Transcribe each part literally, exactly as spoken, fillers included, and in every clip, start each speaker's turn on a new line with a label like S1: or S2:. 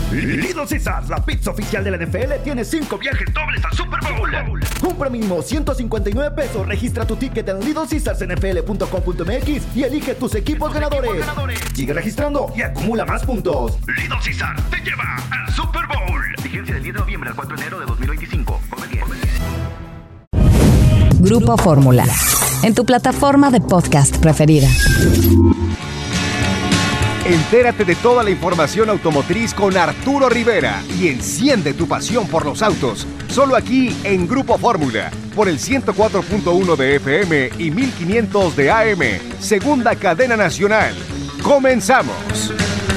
S1: Little Caesars, la pizza oficial de la N F L, tiene cinco viajes dobles al Super Bowl. Compra mínimo ciento cincuenta y nueve pesos, registra tu ticket en little caesars n f l punto com punto m x y elige tus equipos, tus ganadores. equipos ganadores. Sigue registrando y acumula más puntos. Little Caesars te lleva al Super Bowl. Vigencia del diez de noviembre al cuatro de enero de dos mil veinticinco. Come bien.
S2: Grupo Fórmula, en tu plataforma de podcast preferida.
S3: Entérate de toda la información automotriz con Arturo Rivera y enciende tu pasión por los autos. Solo aquí en Grupo Fórmula, por el ciento cuatro punto uno de F M y mil quinientos de A M, segunda cadena nacional. ¡Comenzamos!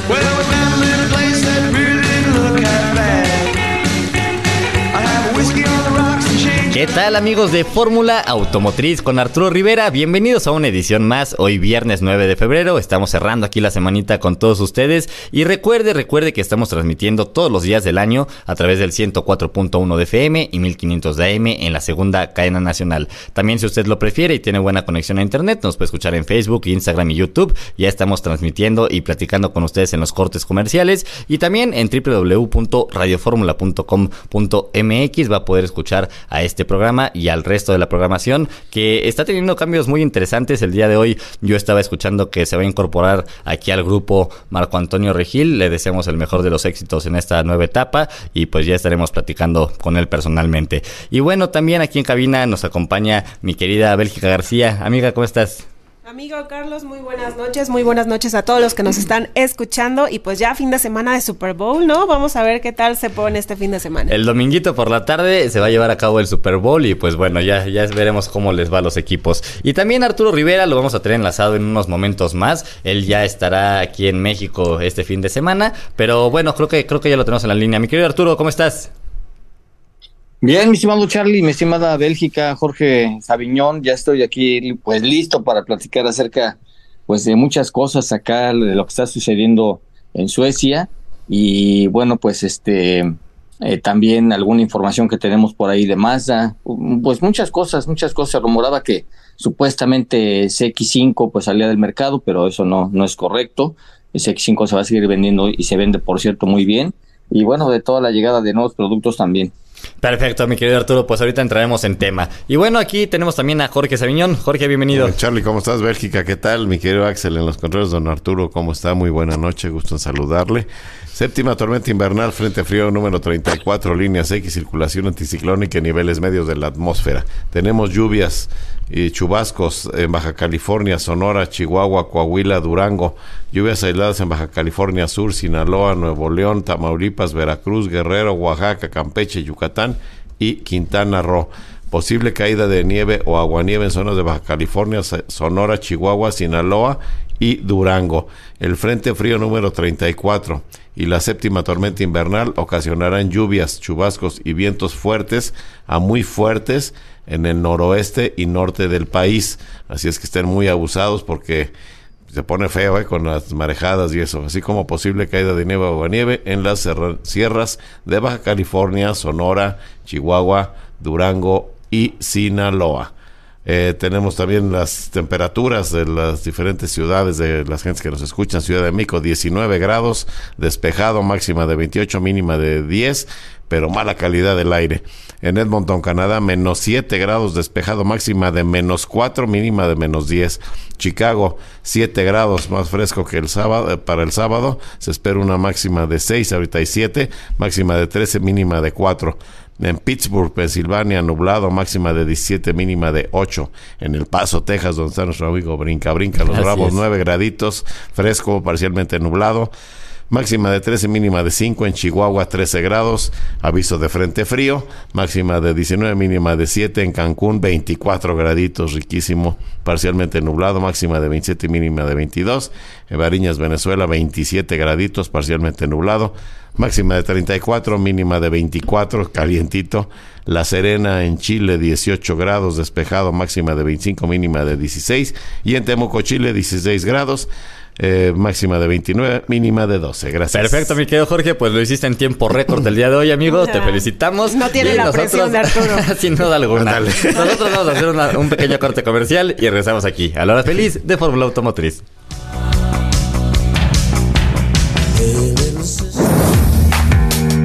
S4: ¿Qué tal, amigos de Fórmula Automotriz con Arturo Rivera? Bienvenidos a una edición más. Hoy viernes nueve de febrero, estamos cerrando aquí la semanita con todos ustedes. Y recuerde, recuerde que estamos transmitiendo todos los días del año a través del ciento cuatro punto uno de F M y mil quinientos de A M en la segunda cadena nacional. También, si usted lo prefiere y tiene buena conexión a internet, nos puede escuchar en Facebook, Instagram y YouTube. Ya estamos transmitiendo y platicando con ustedes en los cortes comerciales. Y también en doble u doble u doble u punto radio fórmula punto com punto m x va a poder escuchar a este programa y al resto de la programación, que está teniendo cambios muy interesantes. El día de hoy yo estaba escuchando que se va a incorporar aquí al grupo Marco Antonio Regil. Le deseamos el mejor de los éxitos en esta nueva etapa y pues ya estaremos platicando con él personalmente. Y bueno, también aquí en cabina nos acompaña mi querida Bélgica García. Amiga, ¿cómo estás?
S5: Amigo Carlos, muy buenas noches, muy buenas noches a todos los que nos están escuchando. Y pues ya fin de semana de Super Bowl, ¿no? Vamos a ver qué tal se pone este fin de semana.
S4: El dominguito por la tarde se va a llevar a cabo el Super Bowl y pues bueno, ya, ya veremos cómo les va a los equipos. Y también Arturo Rivera lo vamos a tener enlazado en unos momentos más. Él ya estará aquí en México este fin de semana, pero bueno, creo que, creo que ya lo tenemos en la línea. Mi querido Arturo, ¿cómo estás?
S6: Bien, mi estimado Charlie, mi estimada Bélgica, Jorge Saviñón, ya estoy aquí pues listo para platicar acerca pues de muchas cosas acá, de lo que está sucediendo en Suecia y bueno, pues este eh, también alguna información que tenemos por ahí de Mazda, pues muchas cosas, muchas cosas. Se rumoraba que supuestamente C X cinco pues salía del mercado, pero eso no, no es correcto. El C X cinco se va a seguir vendiendo y se vende, por cierto, muy bien. Y bueno, de toda la llegada de nuevos productos también.
S4: Perfecto, mi querido Arturo, pues ahorita entraremos en tema. Y bueno, aquí tenemos también a Jorge Saviñón. Jorge, bienvenido.
S7: Hola, Charlie, ¿cómo estás? Bélgica, ¿qué tal? Mi querido Axel en los controles, don Arturo, ¿cómo está? Muy buena noche, gusto en saludarle. Séptima tormenta invernal, frente frío número treinta y cuatro, líneas X, circulación anticiclónica en niveles medios de la atmósfera. Tenemos lluvias y chubascos en Baja California, Sonora, Chihuahua, Coahuila, Durango. Lluvias aisladas en Baja California Sur, Sinaloa, Nuevo León, Tamaulipas, Veracruz, Guerrero, Oaxaca, Campeche, Yucatán y Quintana Roo. Posible caída de nieve o aguanieve en zonas de Baja California, Sonora, Chihuahua, Sinaloa y Durango. El frente frío número treinta y cuatro y la séptima tormenta invernal ocasionarán lluvias, chubascos y vientos fuertes a muy fuertes en el noroeste y norte del país. Así es que estén muy abusados porque se pone feo eh, con las marejadas y eso, así como posible caída de nieve o aguanieve en las sierras de Baja California, Sonora, Chihuahua, Durango y Sinaloa. Eh, tenemos también las temperaturas de las diferentes ciudades de las gentes que nos escuchan. Ciudad de México, diecinueve grados, despejado, máxima de veintiocho, mínima de diez, pero mala calidad del aire. En Edmonton, Canadá, menos siete grados, despejado, máxima de menos cuatro, mínima de menos diez. Chicago, siete grados, más fresco que el sábado. Eh, para el sábado se espera una máxima de seis, ahorita hay siete, máxima de trece, mínima de cuatro. En Pittsburgh, Pensilvania, nublado, máxima de diecisiete, mínima de ocho. En El Paso, Texas, donde está nuestro amigo Brinca Brinca, los
S4: Así
S7: Bravos,
S4: es.
S7: nueve graditos, fresco, parcialmente nublado. Máxima de trece, mínima de cinco. En Chihuahua, trece grados, aviso de frente frío. Máxima de diecinueve, mínima de siete. En Cancún, veinticuatro graditos, riquísimo, parcialmente nublado. Máxima de veintisiete, mínima de veintidós. En Bariñas, Venezuela, veintisiete graditos, parcialmente nublado. Máxima de treinta y cuatro, mínima de veinticuatro, calientito. La Serena en Chile, dieciocho grados, despejado, máxima de veinticinco, mínima de dieciséis. Y en Temuco, Chile, dieciséis grados. Eh, máxima de veintinueve, mínima de doce. Gracias.
S4: Perfecto, mi querido Jorge, pues lo hiciste en tiempo récord el día de hoy, amigo.
S5: Ya.
S4: Te felicitamos.
S5: No tiene
S4: Y
S5: la
S4: nosotros,
S5: presión de Arturo.
S4: sin duda alguna.
S7: Ándale.
S4: Nosotros vamos a hacer una- un pequeño corte comercial y regresamos aquí a la hora feliz de Fórmula Automotriz.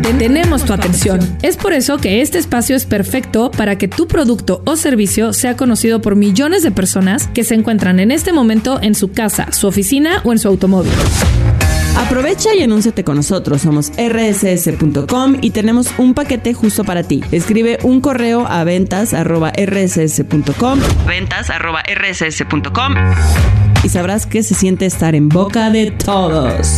S8: Tenemos tu atención. Es por eso que este espacio es perfecto para que tu producto o servicio sea conocido por millones de personas que se encuentran en este momento en su casa, su oficina o en su automóvil.
S9: Aprovecha y anúnciate con nosotros. Somos erre ese ese punto com y tenemos un paquete justo para ti. Escribe un correo a ventas arroba erre ese ese punto com, ventas arroba erre ese ese punto com, y sabrás qué se siente estar en boca de todos.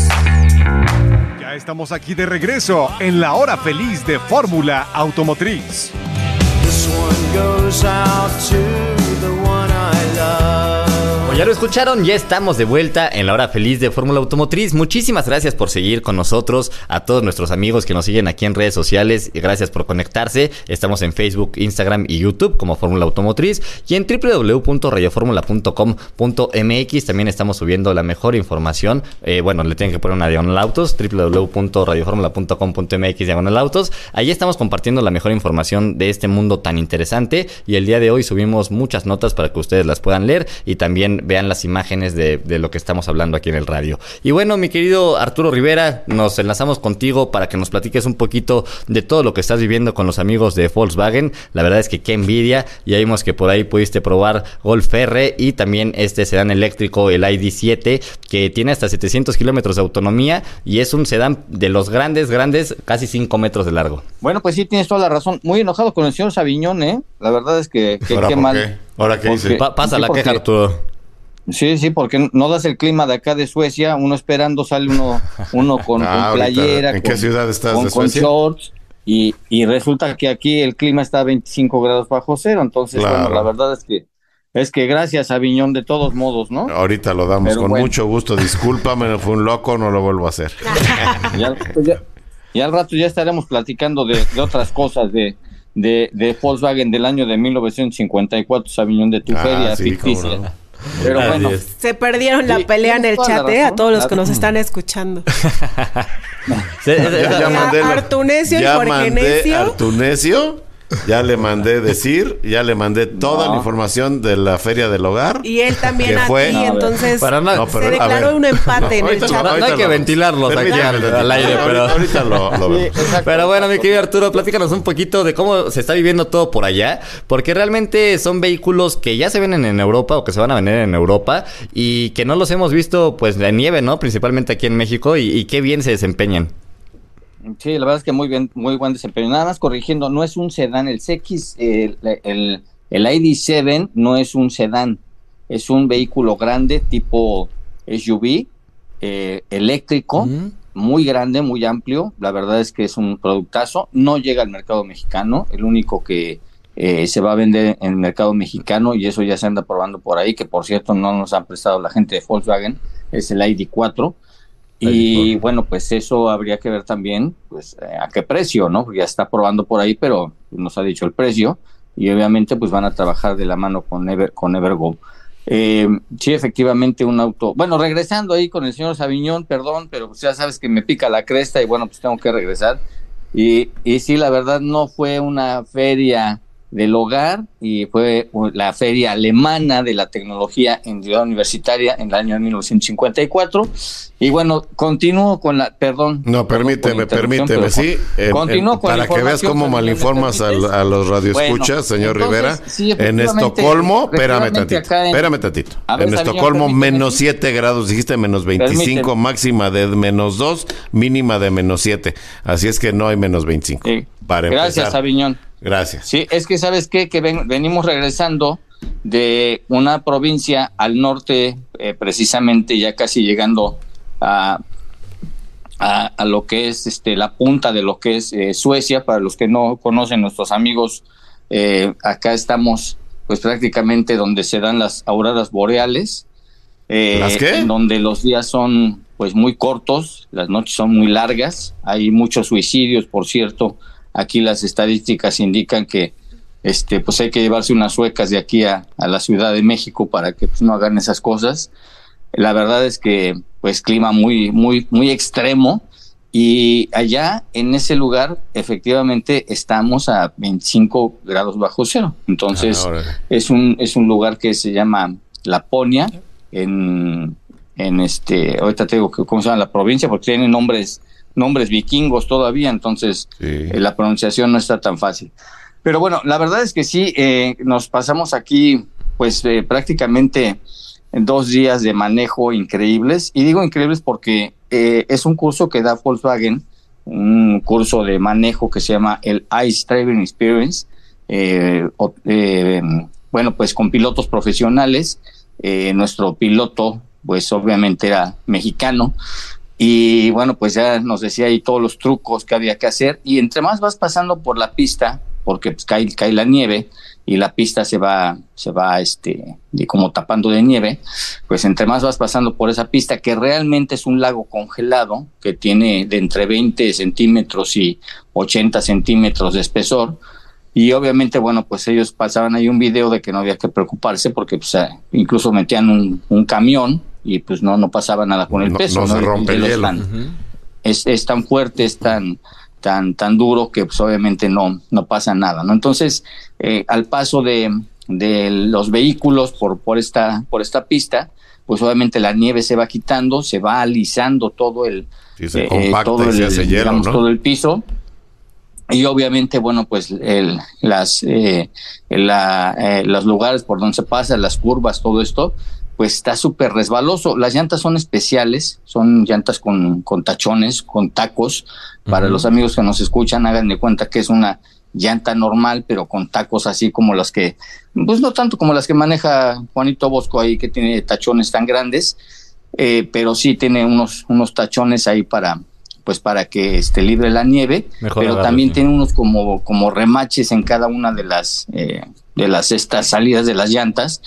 S3: Ya estamos aquí de regreso en la hora feliz de Fórmula Automotriz.
S10: This one goes out to the one I love.
S4: Ya lo escucharon, ya estamos de vuelta en la hora feliz de Fórmula Automotriz. Muchísimas gracias por seguir con nosotros, a todos nuestros amigos que nos siguen aquí en redes sociales, y gracias por conectarse. Estamos en Facebook, Instagram y YouTube como Fórmula Automotriz, y en doble u doble u doble u punto radio fórmula punto com punto eme equis también estamos subiendo la mejor información. Eh, bueno, le tienen que poner una diagonal autos, doble u doble u doble u punto radio fórmula punto com punto eme equis diagonal autos. Ahí estamos compartiendo la mejor información de este mundo tan interesante, y el día de hoy subimos muchas notas para que ustedes las puedan leer y también vean las imágenes de, de lo que estamos hablando aquí en el radio. Y bueno, mi querido Arturo Rivera, nos enlazamos contigo para que nos platiques un poquito de todo lo que estás viviendo con los amigos de Volkswagen. La verdad es que qué envidia. Ya vimos que por ahí pudiste probar Golf R y también este sedán eléctrico, el I D siete, que tiene hasta setecientos kilómetros de autonomía y es un sedán de los grandes, grandes, casi cinco metros de largo.
S6: Bueno, pues sí, tienes toda la razón. Muy enojado con el señor Saviñón, ¿eh? La verdad es que, que qué mal.
S7: Qué? ¿Ahora qué dice?
S4: Pa- pasa
S6: sí,
S4: la
S6: porque,
S4: queja, Arturo.
S6: Sí, sí, porque no das el clima de acá de Suecia, uno esperando, sale uno uno con,
S7: ah,
S6: con playera,
S7: ¿en
S6: con,
S7: qué ciudad estás
S6: con,
S7: de
S6: con
S7: Suecia?
S6: shorts, y, y resulta que aquí el clima está a veinticinco grados bajo cero, entonces, claro. Bueno, la verdad es que es que gracias a Viñón de todos modos, ¿no?
S7: Ahorita lo damos. Pero con bueno. mucho gusto, discúlpame, fue un loco, no lo vuelvo a hacer.
S6: y, al, ya, y al rato ya estaremos platicando de, de otras cosas de, de, de Volkswagen del año de mil novecientos cincuenta y cuatro, Saviñón, de tu ah, feria sí, ficticia. Pero bueno,
S5: se perdieron la sí, pelea en el chat, ¿eh? A todos los que nos están escuchando.
S7: ya, ya, ya mandé
S5: Artunesio
S7: ya
S5: y Jorge
S7: mandé
S5: Necio.
S7: Artunesio, ya le mandé decir, ya le mandé toda no. la información de la Feria del Hogar.
S5: Y él también
S7: que
S5: a
S7: fue,
S5: ti,
S7: no,
S5: entonces
S7: no,
S4: no,
S5: se declaró un empate en el chat.
S4: No, no hay que lo, ventilarlos aquí al, al aire, pero
S7: ahorita lo, lo vemos.
S4: Sí, pero bueno, mi querido Arturo, platícanos un poquito de cómo se está viviendo todo por allá, porque realmente son vehículos que ya se venden en Europa o que se van a vender en Europa y que no los hemos visto pues en nieve, ¿no? Principalmente aquí en México, y, y qué bien se desempeñan.
S6: Sí, la verdad es que muy bien, muy buen desempeño. Nada más corrigiendo, no es un sedán, el C X, el, el, el I D siete no es un sedán, es un vehículo grande tipo S U V, eh, eléctrico, uh-huh. muy grande, muy amplio. La verdad es que es un productazo, no llega al mercado mexicano, el único que eh, se va a vender en el mercado mexicano, y eso ya se anda probando por ahí, que por cierto no nos han prestado la gente de Volkswagen, es el I D cuatro. Y bueno, pues eso habría que ver también, pues eh, a qué precio, ¿no? Porque ya está probando por ahí, pero nos ha dicho el precio, y obviamente pues van a trabajar de la mano con Ever, con Evergo. Eh, sí, efectivamente un auto. Bueno, regresando ahí con el señor Saviñón, perdón, pero pues ya sabes que me pica la cresta y bueno, pues tengo que regresar. Y, y sí, la verdad no fue una feria del hogar, y fue la feria alemana de la tecnología en Ciudad Universitaria en el año mil novecientos cincuenta y cuatro. Y bueno, continúo con la, perdón.
S7: No, permíteme, permíteme, sí. En,
S6: continúo
S7: en,
S6: con
S7: para
S6: la
S7: que veas cómo malinformas a, a los radioescuchas, bueno, señor entonces, Rivera. Sí, en Estocolmo, espérame tantito, en, espérame tantito. Ver, en Estocolmo, menos siete grados, dijiste menos veinticinco, permíteme. Máxima de menos dos, mínima de menos siete. Así es que no hay menos veinticinco.
S6: Sí.
S7: Para
S6: Gracias,
S7: empezar.
S6: Aviñón.
S7: Gracias.
S6: Sí, es que ¿sabes qué? Que ven, venimos regresando de una provincia al norte, eh, precisamente ya casi llegando a, a, a lo que es este la punta de lo que es eh, Suecia. Para los que no conocen, nuestros amigos, eh, acá estamos pues prácticamente donde se dan las auroras boreales. Eh,
S7: ¿Las qué?
S6: En donde los días son pues muy cortos, las noches son muy largas, hay muchos suicidios, por cierto. Aquí las estadísticas indican que este pues hay que llevarse unas suecas de aquí a, a la Ciudad de México para que pues, no hagan esas cosas. La verdad es que pues clima muy muy muy extremo, y allá en ese lugar efectivamente estamos a veinticinco grados bajo cero. Entonces ah, es un es un lugar que se llama Laponia en en este ahorita te digo cómo se llama la provincia porque tiene nombres nombres vikingos todavía, entonces
S7: Sí.
S6: eh, la pronunciación no está tan fácil. Pero bueno, la verdad es que sí, eh, nos pasamos aquí pues eh, prácticamente dos días de manejo increíbles, y digo increíbles porque eh, es un curso que da Volkswagen, un curso de manejo que se llama el ICE Driving Experience, eh, o, eh, bueno, pues con pilotos profesionales. Eh, nuestro piloto pues obviamente era mexicano, y bueno, pues ya nos decía ahí todos los trucos que había que hacer, y entre más vas pasando por la pista, porque pues cae, cae la nieve y la pista se va, se va este, de como tapando de nieve, pues entre más vas pasando por esa pista, que realmente es un lago congelado, que tiene de entre veinte centímetros y ochenta centímetros de espesor, y obviamente, bueno, pues ellos pasaban ahí un video de que no había que preocuparse, porque pues incluso metían un, un camión, y pues no, no pasaba nada con el
S7: No-
S6: peso.
S7: no se rompe el hielo.
S6: Tan-
S7: Ujú.
S6: es, es tan fuerte, es tan, tan, tan duro que pues obviamente no, no pasa nada, ¿no? Entonces, eh, al paso de, de los vehículos por, por esta, por esta pista, pues obviamente la nieve se va quitando, se va alisando todo el,
S7: Sí, se
S6: eh,
S7: compacta
S6: todo
S7: y
S6: el,
S7: se hace hielo,
S6: digamos,
S7: ¿no?
S6: todo el piso. Y obviamente, bueno, pues el, las, eh, la, eh, los lugares por donde se pasa, las curvas, todo esto, pues está súper resbaloso. Las llantas son especiales, son llantas con, con tachones, con tacos. Para
S4: Ujú.
S6: los amigos que nos escuchan, hagan de cuenta que es una llanta normal, pero con tacos así como las que, pues no tanto como las que maneja Juanito Bosco ahí, que tiene tachones tan grandes, eh, pero sí tiene unos, unos tachones ahí para, pues para que este, libre la nieve,
S4: Mejor
S6: pero
S4: agarre,
S6: también
S4: sí.
S6: tiene unos como, como remaches en cada una de las, eh, de las estas salidas de las llantas.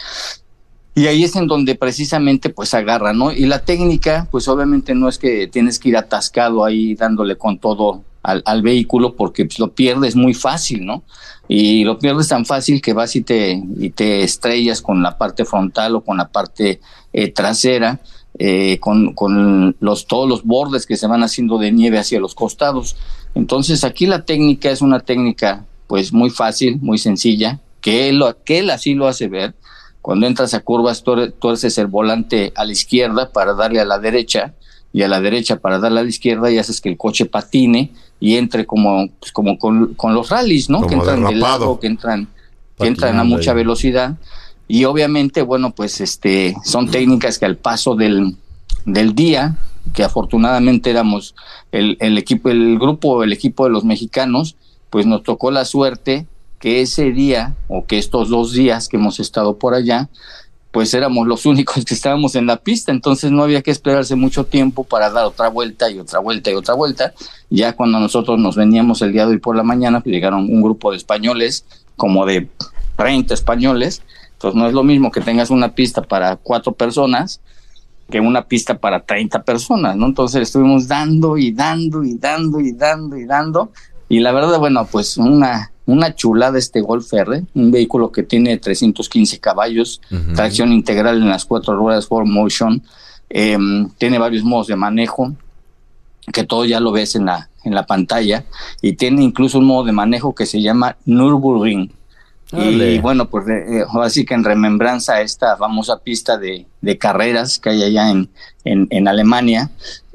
S6: Y ahí es en donde precisamente pues agarra, ¿no? Y la técnica, pues obviamente no es que tienes que ir atascado ahí dándole con todo al, al vehículo, porque pues, lo pierdes muy fácil, ¿no? Y lo pierdes tan fácil que vas y te, y te estrellas con la parte frontal o con la parte eh, trasera, eh, con, con los, todos los bordes que se van haciendo de nieve hacia los costados. Entonces aquí la técnica es una técnica pues muy fácil, muy sencilla, que él, lo, que él así lo hace ver. Cuando entras a curvas, tuer- tuerces el volante a la izquierda para darle a la derecha, y a la derecha para darle a la izquierda, y haces que el coche patine y entre como, pues como con, con los rallies, ¿no?
S7: Como
S6: Que entran de
S7: derrapado.
S6: lado, que entran, que entran a
S4: Patinando
S6: mucha
S4: ahí.
S6: velocidad. Y obviamente, bueno, pues este son técnicas que al paso del, del día, que afortunadamente éramos el, el equipo, el grupo, el equipo de los mexicanos, pues nos tocó la suerte que ese día, o que estos dos días que hemos estado por allá, pues éramos los únicos que estábamos en la pista, entonces no había que esperarse mucho tiempo para dar otra vuelta y otra vuelta y otra vuelta. Ya cuando nosotros nos veníamos el día de hoy por la mañana, pues llegaron un grupo de españoles, como de treinta españoles. Entonces no es lo mismo que tengas una pista para cuatro personas que una pista para treinta personas, ¿no? Entonces estuvimos dando y dando y dando y dando y dando, y la verdad, bueno, pues una, una chulada este Golf R, un vehículo que tiene trescientos quince caballos,
S4: Ujú.
S6: tracción integral en las cuatro ruedas four motion, eh, tiene varios modos de manejo, que todo ya lo ves en la, en la pantalla, y tiene incluso un modo de manejo que se llama Nürburgring.
S4: Órale.
S6: Y bueno, pues eh, ahora sí que en remembranza a esta famosa pista de, de carreras que hay allá en, en, en Alemania.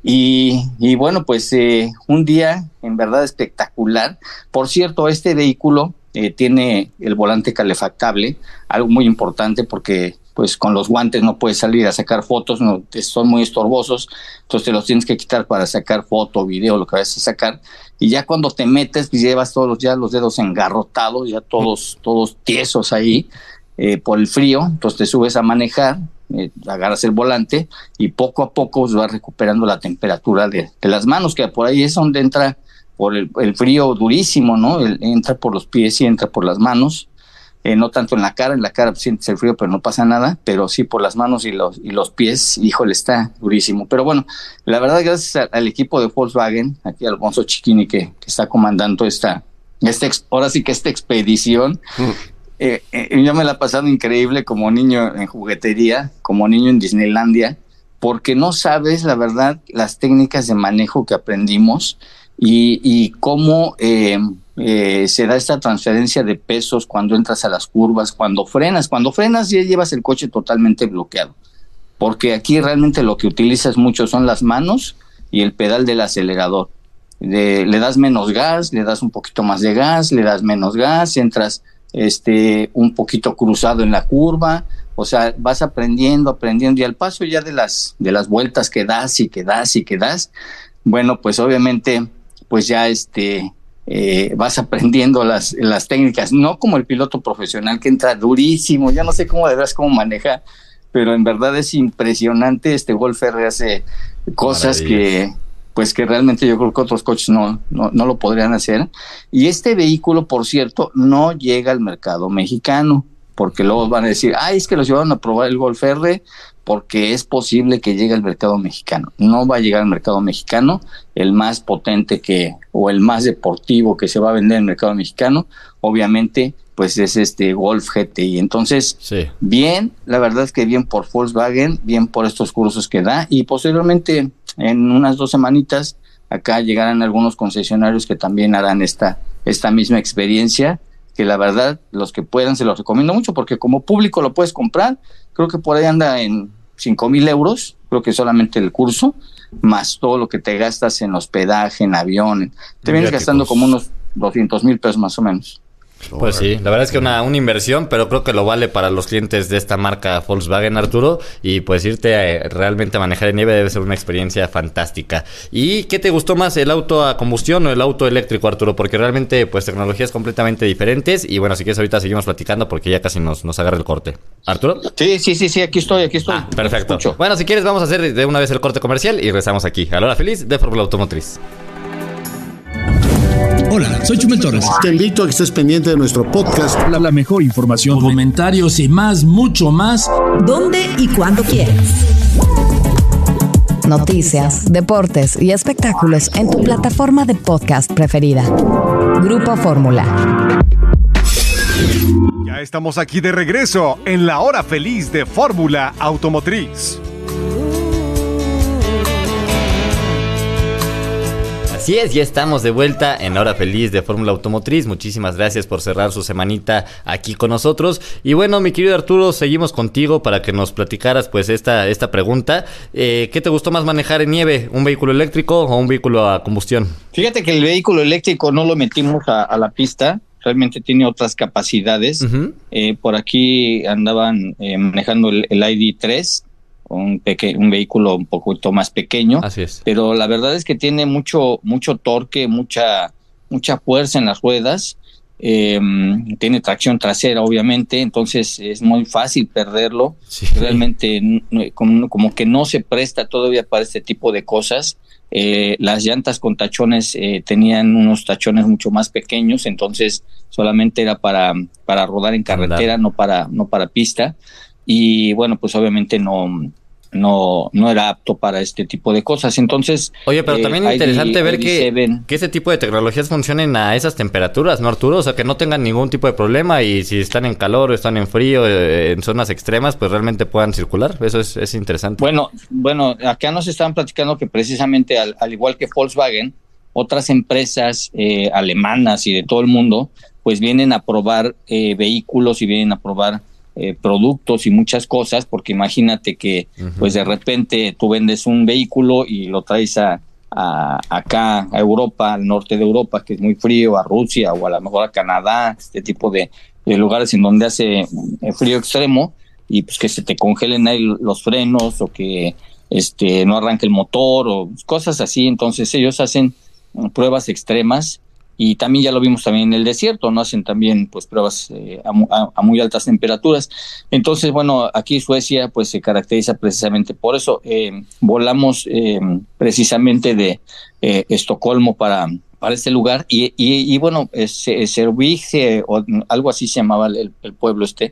S6: Y, y bueno, pues eh, un día en verdad espectacular. Por cierto, este vehículo eh, tiene el volante calefactable, algo muy importante porque pues con los guantes no puedes salir a sacar fotos, no, te- son muy estorbosos, entonces te los tienes que quitar para sacar foto, video, lo que vayas a sacar. Y ya cuando te metes, pues llevas todos los, ya los dedos engarrotados, ya todos, todos tiesos ahí eh, por el frío. Entonces te subes a manejar, eh, agarras el volante y poco a poco pues, vas recuperando la temperatura de, de las manos, que por ahí es donde entra por el, el frío durísimo, ¿no? El- entra por los pies y entra por las manos. Eh, no tanto en la cara, en la cara pues, sientes el frío, pero no pasa nada, pero sí por las manos y los, y los pies, híjole, está durísimo. Pero bueno, la verdad, gracias a- al equipo de Volkswagen, aquí Alfonso Chiquini, que, que está comandando esta, esta, ex- ahora sí que esta expedición, eh, eh, yo me la he pasado increíble como niño en juguetería, como niño en Disneylandia, porque no sabes, la verdad, las técnicas de manejo que aprendimos y, y cómo eh, eh, se da esta transferencia de pesos cuando entras a las curvas, cuando frenas. Cuando frenas ya llevas el coche totalmente bloqueado, porque aquí realmente lo que utilizas mucho son las manos y el pedal del acelerador. de, le das menos gas, le das un poquito más de gas, le das menos gas, entras este un poquito cruzado en la curva, o sea, vas aprendiendo, aprendiendo, y al paso ya de las de las vueltas que das y que das y que das, bueno, pues obviamente, pues ya este eh, vas aprendiendo las, las técnicas, no como el piloto profesional que entra durísimo, yo no sé cómo de veras cómo maneja, pero en verdad es impresionante. Este Golf R hace cosas que pues que realmente yo creo que otros coches no, no, no lo podrían hacer. Y este vehículo, por cierto, no llega al mercado mexicano, porque luego van a decir, ay, es que los llevaron a probar el Golf R, porque es posible que llegue al mercado mexicano. No va a llegar al mercado mexicano. El más potente que, o el más deportivo que se va a vender en el mercado mexicano, obviamente, pues es este Golf G T I. Entonces, sí. bien, la verdad es que bien por Volkswagen, bien por estos cursos que da, y posteriormente en unas dos semanitas acá llegarán algunos concesionarios que también harán esta, esta misma experiencia, que la verdad, los que puedan, se los recomiendo mucho, porque como público lo puedes comprar, creo que por ahí anda en cinco mil euros, creo que solamente el curso, más todo lo que te gastas en hospedaje, en avión, te vienes gastando como unos doscientos mil pesos más o menos.
S4: Pues sí, la verdad es que una, una inversión, pero creo que lo vale para los clientes de esta marca Volkswagen, Arturo, y pues irte a, realmente a manejar en nieve debe ser una experiencia fantástica. ¿Y qué te gustó más, el auto a combustión o el auto eléctrico, Arturo? Porque realmente pues tecnologías completamente diferentes, y bueno, si quieres ahorita seguimos platicando porque ya casi nos, nos agarra el corte. ¿Arturo?
S6: Sí, sí, sí, sí, aquí estoy, aquí estoy.
S4: Ah, perfecto. Bueno, si quieres vamos a hacer de una vez el corte comercial y regresamos aquí a la hora feliz de Fórmula Automotriz.
S11: Hola, soy Chumel Torres.
S12: Te invito a que estés pendiente de nuestro podcast.
S11: La, la mejor información, comentarios y más, mucho más.
S2: ¿Dónde y cuándo quieras? Noticias, deportes y espectáculos en tu plataforma de podcast preferida. Grupo Fórmula.
S3: Ya estamos aquí de regreso en la hora feliz de Fórmula Automotriz.
S4: Así es, ya estamos de vuelta en la hora feliz de Fórmula Automotriz. Muchísimas gracias por cerrar su semanita aquí con nosotros. Y bueno, mi querido Arturo, seguimos contigo para que nos platicaras pues esta, esta pregunta. Eh, ¿Qué te gustó más manejar en nieve? ¿Un vehículo eléctrico o un vehículo a combustión?
S6: Fíjate que el vehículo eléctrico no lo metimos a, a la pista. Realmente tiene otras capacidades. Uh-huh. Eh, por aquí andaban eh, manejando el, el I D tres. Un, peque- un vehículo un poquito más pequeño.
S4: Así es.
S6: Pero la verdad es que tiene mucho mucho torque, mucha mucha fuerza en las ruedas, eh, tiene tracción trasera obviamente, entonces es muy fácil perderlo. Sí. Realmente no, como, como que no se presta todavía para este tipo de cosas. Eh, las llantas con tachones eh, tenían unos tachones mucho más pequeños, entonces solamente era para, para rodar en carretera, Andar. no para no para pista. Y bueno, pues obviamente no, no, no era apto para este tipo de cosas. Entonces,
S4: oye, pero también es eh, interesante ver que, que ese tipo de tecnologías funcionen a esas temperaturas, ¿no, Arturo? O sea, que no tengan ningún tipo de problema, y si están en calor o están en frío, eh, en zonas extremas, pues realmente puedan circular. Eso es, es interesante.
S6: Bueno, bueno, acá nos estaban platicando que precisamente al, al igual que Volkswagen, otras empresas eh, alemanas y de todo el mundo, pues vienen a probar eh, vehículos y vienen a probar Eh, productos y muchas cosas, porque imagínate que uh-huh. pues de repente tú vendes un vehículo y lo traes a, a acá a Europa, al norte de Europa, que es muy frío, a Rusia o a lo mejor a Canadá, este tipo de, de lugares en donde hace frío extremo, y pues que se te congelen ahí los frenos o que este no arranque el motor o cosas así. Entonces ellos hacen pruebas extremas. Y también ya lo vimos también en el desierto, no hacen también pues pruebas eh, a, a, a muy altas temperaturas. Entonces, bueno, aquí Suecia pues se caracteriza precisamente por eso. Eh, volamos eh, precisamente de eh, Estocolmo para, para este lugar, y, y, y bueno, Servig, eh, o algo así se llamaba el, el pueblo este.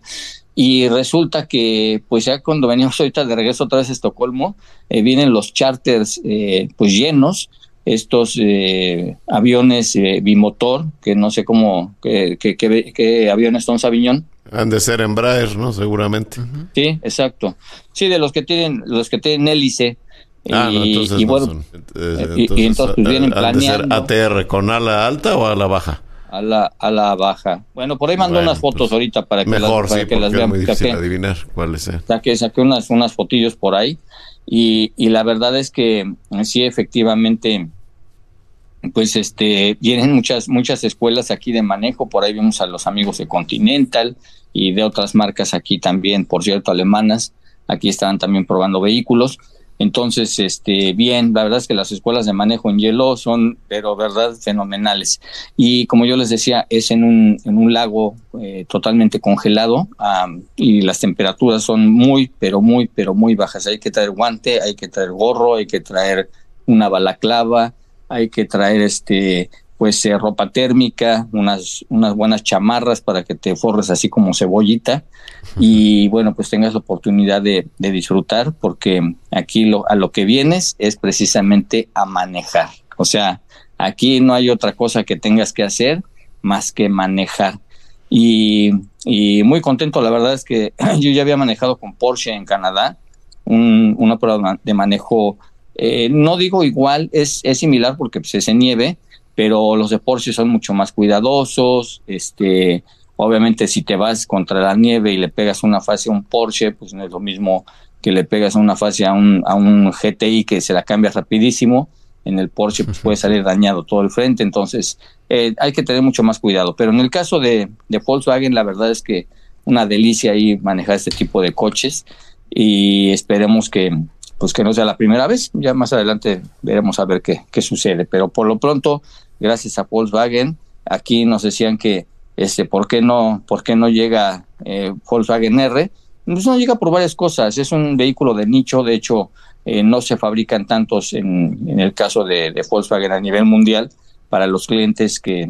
S6: Y resulta que pues ya cuando veníamos ahorita de regreso otra vez a Estocolmo, eh, vienen los charters eh, pues llenos, estos eh, aviones eh, bimotor, que no sé cómo, qué que, que, que aviones son, Sabiñón.
S7: Han de ser Embraer, ¿no? Seguramente.
S6: Uh-huh. Sí, exacto. Sí, de los que tienen, los que tienen hélice.
S7: Ah, y, no, entonces
S6: y
S7: no
S6: bueno,
S7: son.
S6: Eh, entonces, y, y entonces pues vienen planeando.
S7: ¿Han de ser A T R con ala alta o ala baja?
S6: A la, a la baja. Bueno, por ahí mandó bueno, unas fotos pues, ahorita para que
S7: mejor,
S6: las, para
S7: sí,
S6: que las vean.
S7: Es muy difícil
S6: saqué,
S7: adivinar cuáles sean.
S6: Saqué, saqué unas, unas fotillos por ahí. Y, y la verdad es que sí, efectivamente, pues este vienen muchas muchas escuelas aquí de manejo. Por ahí vemos a los amigos de Continental y de otras marcas aquí también, por cierto, alemanas. Aquí estaban también probando vehículos. Entonces, este, bien, la verdad es que las escuelas de manejo en hielo son, pero verdad, fenomenales. Y como yo les decía, es en un, en un lago eh, totalmente congelado, um, y las temperaturas son muy, pero muy, pero muy bajas. Hay que traer guante, hay que traer gorro, hay que traer una balaclava, hay que traer este, pues eh, ropa térmica, unas, unas buenas chamarras para que te forres así como cebollita. Y bueno, pues tengas la oportunidad de, de disfrutar, porque aquí lo, a lo que vienes es precisamente a manejar. O sea, aquí no hay otra cosa que tengas que hacer más que manejar. Y, y muy contento, la verdad es que yo ya había manejado con Porsche en Canadá, un, una prueba de manejo, eh, no digo igual, es, es similar porque pues, es en nieve, pero los de Porsche son mucho más cuidadosos. Este... Obviamente, si te vas contra la nieve y le pegas una fase a un Porsche, pues no es lo mismo que le pegas una fase a un, a un G T I que se la cambia rapidísimo. En el Porsche pues puede salir dañado todo el frente, entonces eh, hay que tener mucho más cuidado. Pero en el caso de, de Volkswagen, la verdad es que una delicia ahí manejar este tipo de coches, y esperemos que pues que no sea la primera vez. Ya más adelante veremos a ver qué, qué sucede. Pero por lo pronto, gracias a Volkswagen, aquí nos decían que Este, ¿por qué no, por qué no llega eh, Volkswagen R? Pues no llega por varias cosas. Es un vehículo de nicho. De hecho, eh, no se fabrican tantos en, en el caso de, de Volkswagen a nivel mundial para los clientes que,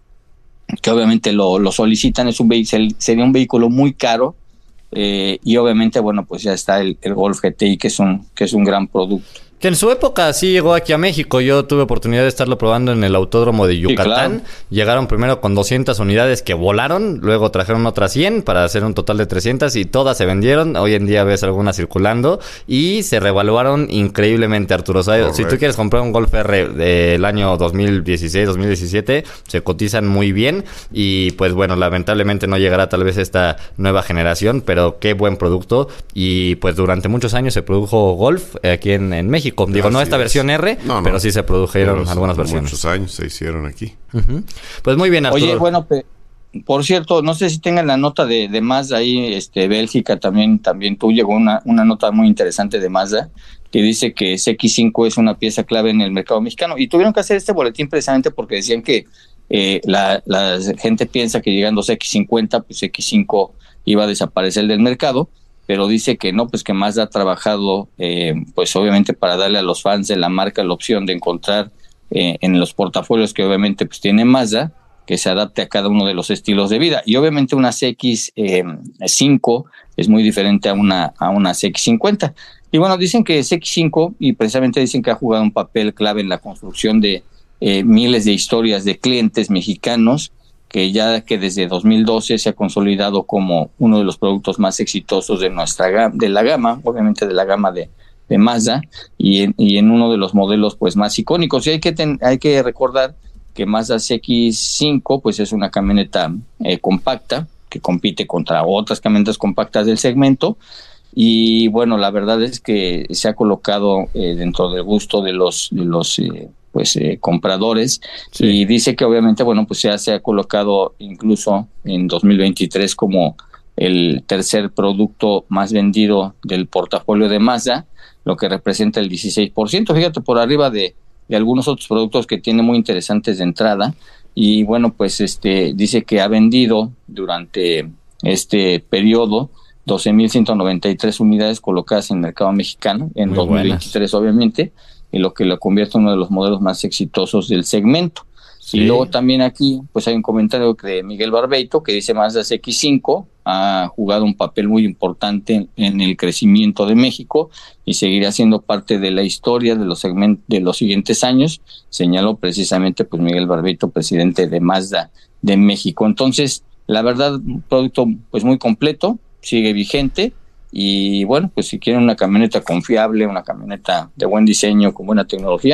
S6: que obviamente lo, lo solicitan. Es un vehi- sería un vehículo muy caro, eh, y obviamente, bueno, pues ya está el, el Golf G T I, que es un, que es un gran producto.
S4: Que en su época sí llegó aquí a México. Yo tuve oportunidad de estarlo probando en el autódromo de Yucatán. Sí, claro. Llegaron primero con doscientas unidades que volaron, luego trajeron otras cien para hacer un total de trescientas y todas se vendieron. Hoy en día ves algunas circulando y se revaluaron increíblemente, Arturo. O sea, si tú quieres comprar un Golf R del año dos mil dieciséis, dos mil diecisiete, se cotizan muy bien y pues bueno, lamentablemente no llegará tal vez esta nueva generación, pero qué buen producto. Y pues durante muchos años se produjo Golf aquí en, en México. Digo, Así no esta es. versión R, no, no. pero sí se produjeron pero algunas versiones.
S7: Muchos años se hicieron aquí.
S4: Uh-huh. Pues muy bien, Arturo.
S6: Oye, bueno, pe- por cierto, no sé si tengan la nota de, de Mazda ahí, este, Bélgica también, también tú llegó una, una nota muy interesante de Mazda que dice que ese X cinco es una pieza clave en el mercado mexicano, y tuvieron que hacer este boletín precisamente porque decían que eh, la, la gente piensa que llegando a X cincuenta, pues X cinco iba a desaparecer del mercado. Pero dice que no, pues que Mazda ha trabajado, eh, pues obviamente para darle a los fans de la marca la opción de encontrar eh, en los portafolios que obviamente pues tiene Mazda, que se adapte a cada uno de los estilos de vida. Y obviamente una C X cinco es muy diferente a una, a una C X cincuenta. Y bueno, dicen que C X cinco, y precisamente dicen que ha jugado un papel clave en la construcción de eh, miles de historias de clientes mexicanos, que ya que desde dos mil doce se ha consolidado como uno de los productos más exitosos de nuestra de la gama, obviamente de la gama de, de Mazda, y en, y en uno de los modelos pues más icónicos. Y hay que ten, hay que recordar que Mazda C X cinco pues es una camioneta eh, compacta que compite contra otras camionetas compactas del segmento, y bueno, la verdad es que se ha colocado eh, dentro del gusto de los de los eh, pues eh, compradores, sí. Y dice que obviamente, bueno, pues ya se ha colocado incluso en dos mil veintitrés como el tercer producto más vendido del portafolio de Mazda, lo que representa el dieciséis por ciento, fíjate, por arriba de, de algunos otros productos que tiene muy interesantes de entrada. Y bueno, pues este dice que ha vendido durante este periodo doce mil ciento noventa y tres unidades colocadas en el mercado mexicano en muy dos mil veintitrés, buenas. Obviamente, y lo que lo convierte en uno de los modelos más exitosos del segmento. Sí. Y luego también aquí pues hay un comentario de Miguel Barbeito que dice: Mazda C X cinco ha jugado un papel muy importante en el crecimiento de México y seguirá siendo parte de la historia de los segmentos de los siguientes años, señaló precisamente pues Miguel Barbeito, presidente de Mazda de México. Entonces, la verdad, un producto pues muy completo, sigue vigente. Y bueno, pues si quieren una camioneta confiable, una camioneta de buen diseño, con buena tecnología,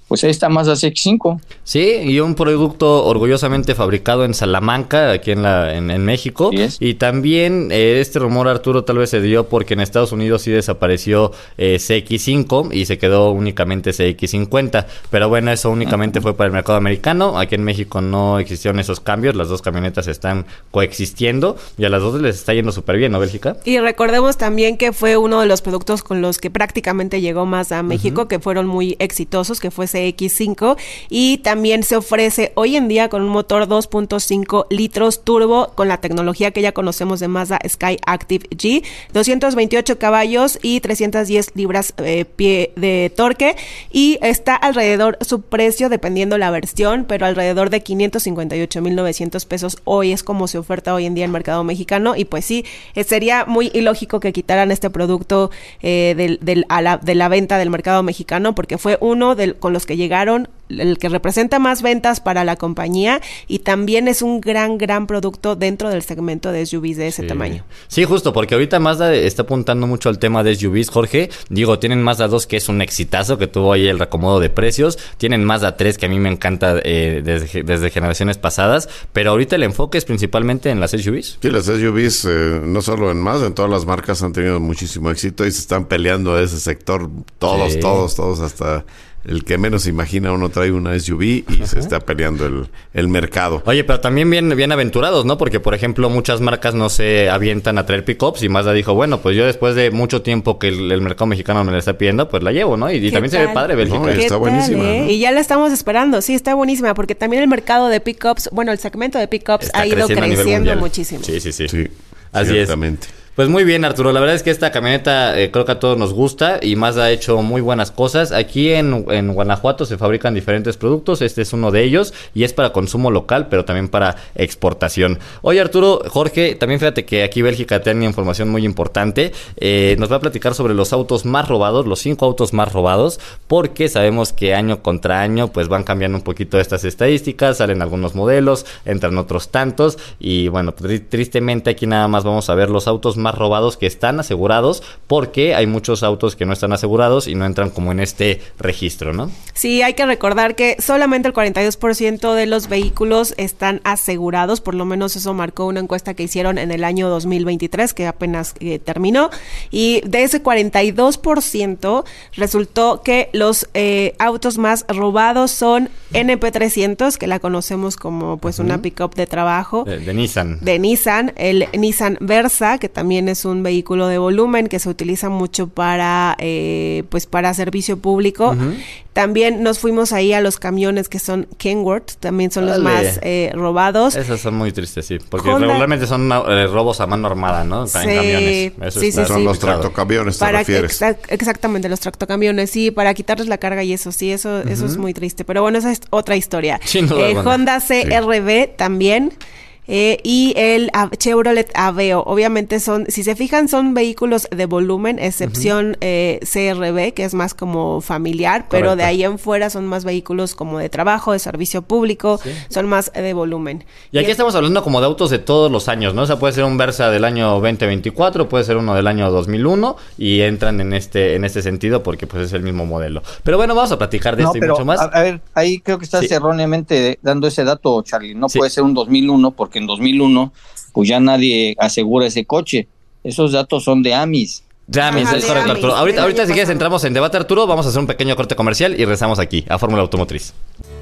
S6: pues ahí está Mazda C X cinco.
S4: Sí, y un producto orgullosamente fabricado en Salamanca, aquí en la en, en México. ¿Sí es? Y también eh, este rumor, Arturo, tal vez se dio porque en Estados Unidos sí desapareció eh, C X cinco y se quedó únicamente C X cincuenta. Pero bueno, eso únicamente fue para el mercado americano. Aquí en México no existieron esos cambios. Las dos camionetas están coexistiendo y a las dos les está yendo súper bien, ¿no, Bélgica?
S5: Y recordemos también que fue uno de los productos con los que prácticamente llegó más a México, uh-huh. que fueron muy exitosos, que fue C X cinco, y también se ofrece hoy en día con un motor dos punto cinco litros turbo con la tecnología que ya conocemos de Mazda Sky Active G, doscientos veintiocho caballos y trescientas diez libras eh, pie de torque, y está alrededor su precio, dependiendo la versión, pero alrededor de quinientos cincuenta y ocho mil novecientos pesos hoy es como se oferta hoy en día en el mercado mexicano. Y pues sí, eh, sería muy ilógico que quitaran este producto eh, del, del, a la, de la venta del mercado mexicano, porque fue uno del, con los que llegaron, el que representa más ventas para la compañía, y también es un gran, gran producto dentro del segmento de S U Vs de ese
S4: sí.
S5: tamaño.
S4: Sí, justo, porque ahorita Mazda está apuntando mucho al tema de S U Vs, Jorge. Digo, tienen Mazda dos, que es un exitazo, que tuvo ahí el reacomodo de precios. Tienen Mazda tres, que a mí me encanta eh, desde, desde generaciones pasadas, pero ahorita el enfoque es principalmente en las S U Vs.
S7: Sí, las S U Vs, eh, no solo en Mazda, en todas las marcas han tenido muchísimo éxito y se están peleando a ese sector. Todos, sí. todos, todos, hasta... el que menos imagina uno trae una S U V y uh-huh. se está peleando el, el mercado.
S4: Oye, pero también bien, bien aventurados, ¿no? Porque, por ejemplo, muchas marcas no se avientan a traer pickups y Mazda dijo, bueno, pues yo después de mucho tiempo que el, el mercado mexicano me la está pidiendo, pues la llevo, ¿no? Y, y también tal? se ve padre, Bélgica.
S7: No, está buenísima.
S5: Eh? ¿no? Y ya la estamos esperando, sí, está buenísima, porque también el mercado de pickups, bueno, el segmento de pickups está ha ido creciendo, creciendo muchísimo.
S4: Sí, sí, sí.
S7: Sí,
S4: así
S7: ciertamente.
S4: es. Pues muy bien, Arturo, la verdad es que esta camioneta eh, creo que a todos nos gusta y Mazda ha hecho muy buenas cosas. Aquí en, en Guanajuato se fabrican diferentes productos, este es uno de ellos y es para consumo local, pero también para exportación. Oye, Arturo, Jorge, también fíjate que aquí Bélgica tiene información muy importante, eh, nos va a platicar sobre los autos más robados, los cinco autos más robados, porque sabemos que año contra año pues van cambiando un poquito estas estadísticas, salen algunos modelos, entran otros tantos y bueno, tri- tristemente aquí nada más vamos a ver los autos más robados que están asegurados, porque hay muchos autos que no están asegurados y no entran como en este registro, ¿no?
S5: Sí, hay que recordar que solamente el cuarenta y dos por ciento de los vehículos están asegurados, por lo menos eso marcó una encuesta que hicieron en el año dos mil veintitrés, que apenas eh, terminó, y de ese cuarenta y dos por ciento resultó que los eh, autos más robados son N P trescientos, que la conocemos como pues uh-huh. una pick-up de trabajo.
S4: De, de Nissan.
S5: De Nissan, el Nissan Versa, que también es un vehículo de volumen que se utiliza mucho para eh, pues para servicio público. Uh-huh. También nos fuimos ahí a los camiones que son Kenworth, también son Dale. los más eh, robados.
S4: Esos son muy tristes, sí, porque Honda, regularmente son eh, robos a mano armada, ¿no?
S5: Sí,
S4: en camiones. Eso
S5: sí,
S4: es
S5: sí,
S7: son
S5: sí.
S7: los tractocamiones, ¿te
S5: para
S7: refieres?
S5: Exa- exactamente, los tractocamiones, sí, para quitarles la carga y eso, sí, eso, uh-huh. eso es muy triste. Pero bueno, esa es otra historia.
S4: Sí, no,
S5: eh, Honda C R V sí. también. Eh, y el uh, Chevrolet Aveo, obviamente son, si se fijan, son vehículos de volumen, excepción uh-huh. eh, C R V, que es más como familiar, Correcto. pero de ahí en fuera son más vehículos como de trabajo, de servicio público, sí. son más eh, de volumen.
S4: Y aquí y estamos hablando como de autos de todos los años, ¿no? O sea, puede ser un Versa del año veinte veinticuatro, puede ser uno del año dos mil uno y entran en este en este sentido porque pues es el mismo modelo. Pero bueno, vamos a platicar de
S6: no,
S4: esto
S6: pero,
S4: y mucho más.
S6: A, a ver, ahí creo que estás sí. erróneamente dando ese dato, Charlie. No sí. puede ser un dos mil uno porque en dos mil uno pues ya nadie asegura ese coche. Esos datos son de Amis.
S4: De Amis, ah, es correcto, Arturo. Ahorita, ahorita si quieres entramos en debate, Arturo. Vamos a hacer un pequeño corte comercial y regresamos aquí a Fórmula Automotriz.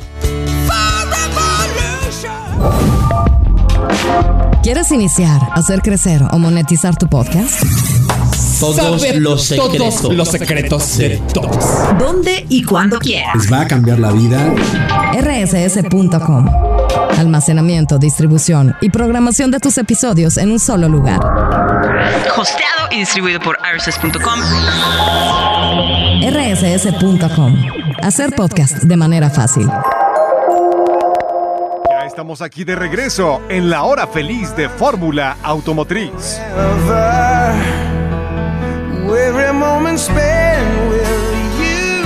S2: ¿Quieres iniciar, hacer crecer o monetizar tu podcast?
S11: Todos Saber los secretos.
S13: Todos los secretos de todos.
S14: ¿Dónde y cuándo quieras?
S12: ¿Les va a cambiar la vida?
S2: R S S punto com. Almacenamiento, distribución y programación de tus episodios en un solo lugar.
S14: Hosteado y distribuido por R S S punto com.
S2: R S S punto com. Hacer podcast de manera fácil.
S3: Ya estamos aquí de regreso en la hora feliz de Fórmula Automotriz.
S4: Y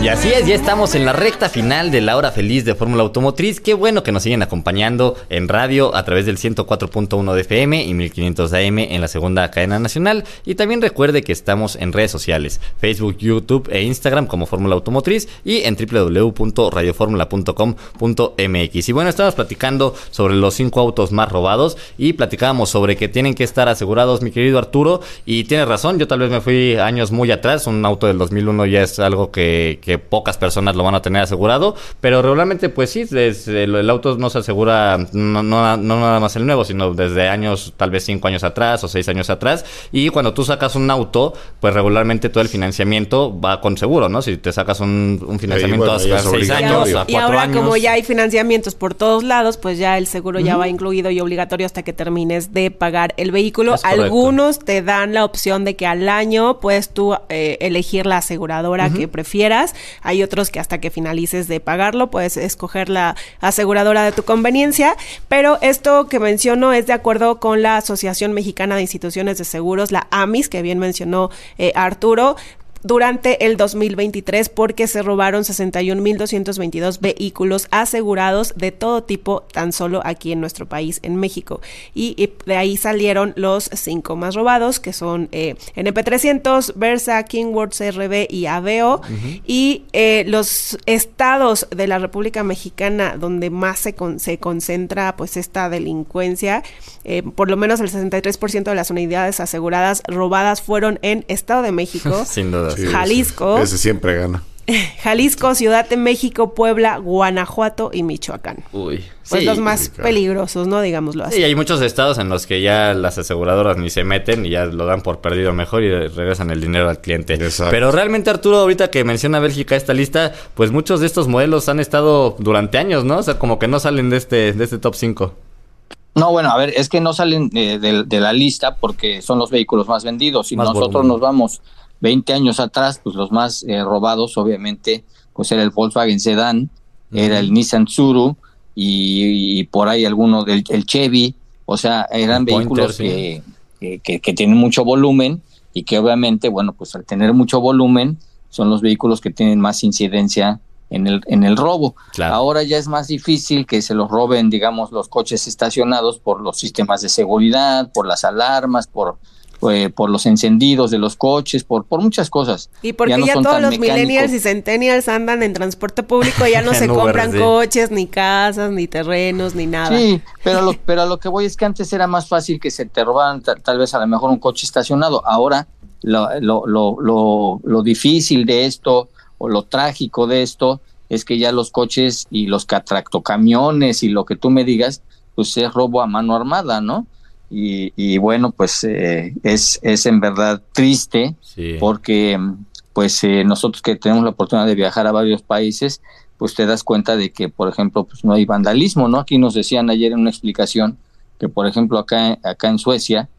S4: Y así es, ya estamos en la recta final de la hora feliz de Fórmula Automotriz. Qué bueno que nos siguen acompañando en radio a través del ciento cuatro punto uno de F M y mil quinientos A M en la segunda cadena nacional. Y también recuerde que estamos en redes sociales, Facebook, YouTube e Instagram como Fórmula Automotriz y en doble u doble u doble u punto radio fórmula punto com punto m x. Y bueno, estamos platicando sobre los cinco autos más robados y platicábamos sobre que tienen que estar asegurados, mi querido Arturo, y tienes razón, yo tal vez me fui años muy atrás, un auto del dos mil uno ya es algo que, que pocas personas lo van a tener asegurado, pero regularmente pues sí, desde el, el auto no se asegura, no, no, no nada más el nuevo, sino desde años, tal vez cinco años atrás o seis años atrás, y cuando tú sacas un auto, pues regularmente todo el financiamiento va con seguro, ¿no? Si te sacas un, un financiamiento sí, bueno, hace seis años, a cuatro
S5: y ahora
S4: años.
S5: Como ya hay financiamientos por todos lados, pues ya el seguro uh-huh. ya va incluido y obligatorio hasta que termines de pagar el vehículo. Algunos te dan la opción de que al año puedes tú eh, elegir la aseguradora uh-huh. que prefieras. Hay otros que hasta que finalices de pagarlo puedes escoger la aseguradora de tu conveniencia, pero esto que menciono es de acuerdo con la Asociación Mexicana de Instituciones de Seguros, la A M I S, que bien mencionó eh, Arturo, durante el dos mil veintitrés, porque se robaron sesenta y un mil doscientos veintidós vehículos asegurados de todo tipo, tan solo aquí en nuestro país, en México. Y, y de ahí salieron los cinco más robados, que son eh, N P trescientos, Versa, Kingworth, C R V y Aveo. Uh-huh. Y eh, los estados de la República Mexicana donde más se, con, se concentra pues esta delincuencia, eh, por lo menos el sesenta y tres por ciento de las unidades aseguradas robadas fueron en Estado de México.
S4: Sin duda.
S7: Sí,
S5: Jalisco.
S7: Ese, ese siempre gana.
S5: Jalisco, Ciudad de México, Puebla, Guanajuato y Michoacán.
S4: Uy.
S5: Pues
S4: sí,
S5: los más
S4: sí, claro.
S5: peligrosos, ¿no? Digámoslo así.
S4: Sí, hay muchos estados en los que ya las aseguradoras ni se meten y ya lo dan por perdido mejor y regresan el dinero al cliente. Exacto. Pero realmente, Arturo, ahorita que menciona Bélgica esta lista, pues muchos de estos modelos han estado durante años, ¿no? O sea, como que no salen de este, de este top cinco.
S6: No, bueno, a ver, es que no salen eh, de, de la lista porque son los vehículos más vendidos. Si más nosotros volumen. Nos vamos veinte años atrás, pues los más eh, robados, obviamente, pues era el Volkswagen Sedán, uh-huh. era el Nissan Tsuru y, y por ahí alguno del el Chevy. O sea, eran el vehículos Pointer, que, sí. que, que, que tienen mucho volumen y que obviamente, bueno, pues al tener mucho volumen, son los vehículos que tienen más incidencia en el en el robo. Claro. Ahora ya es más difícil que se los roben, digamos, los coches estacionados por los sistemas de seguridad, por las alarmas, por eh, por los encendidos de los coches, por por muchas cosas.
S5: Y porque ya, no ya todos los mecánicos. Millennials y centennials andan en transporte público, ya no se no, compran sí. coches, ni casas, ni terrenos, ni nada.
S6: Sí, pero lo, pero a lo que voy es que antes era más fácil que se te robaran t- tal vez a lo mejor un coche estacionado. Ahora lo, lo, lo, lo, lo difícil de esto o lo trágico de esto es que ya los coches y los tractocamiones y lo que tú me digas, pues es robo a mano armada, ¿no? Y, y bueno, pues eh, es, es en verdad triste, sí. porque pues eh, nosotros que tenemos la oportunidad de viajar a varios países, pues te das cuenta de que, por ejemplo, pues no hay vandalismo, ¿no? Aquí nos decían ayer en una explicación que, por ejemplo, acá, acá en Suecia,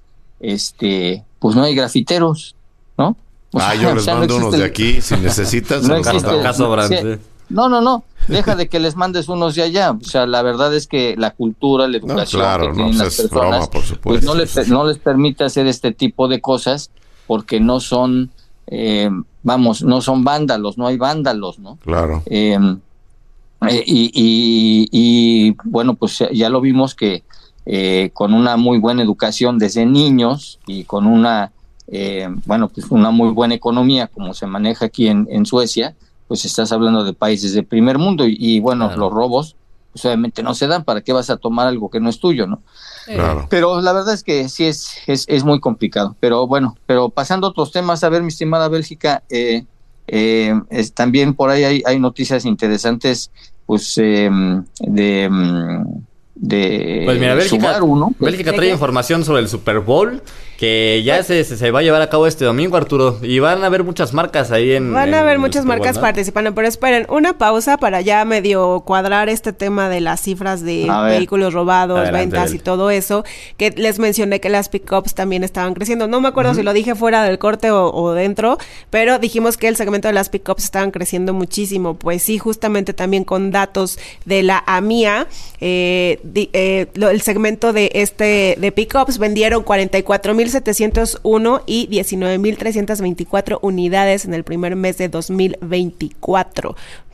S6: este, pues no hay grafiteros, ¿no? O
S7: ah,
S6: sea,
S7: yo les
S6: o sea,
S7: mando
S6: no
S7: unos de aquí, si necesitas.
S6: No
S7: los
S6: existe,
S7: no,
S6: sí, no, no, no, deja de que les mandes unos de allá. O sea, la verdad es que la cultura, la educación no, claro, que tienen no, las personas, broma, por supuesto, pues no les, no les permite hacer este tipo de cosas porque no son, eh, vamos, no son vándalos, no hay vándalos, ¿no?
S7: Claro.
S6: Eh, eh, y, y, y bueno, pues ya lo vimos que eh, con una muy buena educación desde niños y con una Eh, bueno, pues una muy buena economía como se maneja aquí en, en Suecia, pues estás hablando de países de primer mundo y, y bueno, claro. los robos pues obviamente no se dan. ¿Para qué vas a tomar algo que no es tuyo, no? Claro. Pero la verdad es que sí es, es, es muy complicado, pero bueno, pero pasando a otros temas, a ver, mi estimada Bélgica, eh, eh, es, también por ahí hay, hay noticias interesantes, pues eh, de... de
S4: pues mira, Bélgica,
S6: Subaru, ¿no?
S4: Bélgica trae información sobre el Super Bowl que ya se, se va a llevar a cabo este domingo, Arturo, y van a haber muchas marcas ahí en
S5: van a
S4: en
S5: haber muchas
S4: Super
S5: marcas
S4: Bowl, ¿no?
S5: participando, pero esperen, una pausa para ya medio cuadrar este tema de las cifras de vehículos robados, adelante, ventas adelante. Y todo eso, que les mencioné que las pickups también estaban creciendo, no me acuerdo uh-huh. si lo dije fuera del corte o, o dentro, pero dijimos que el segmento de las pickups estaban creciendo muchísimo, pues sí, justamente también con datos de la A M I A, eh, di, eh, lo, el segmento de este de pickups vendieron cuarenta y cuatro mil setecientos uno y diecinueve mil trescientas veinticuatro unidades en el primer mes de dos mil veinticuatro.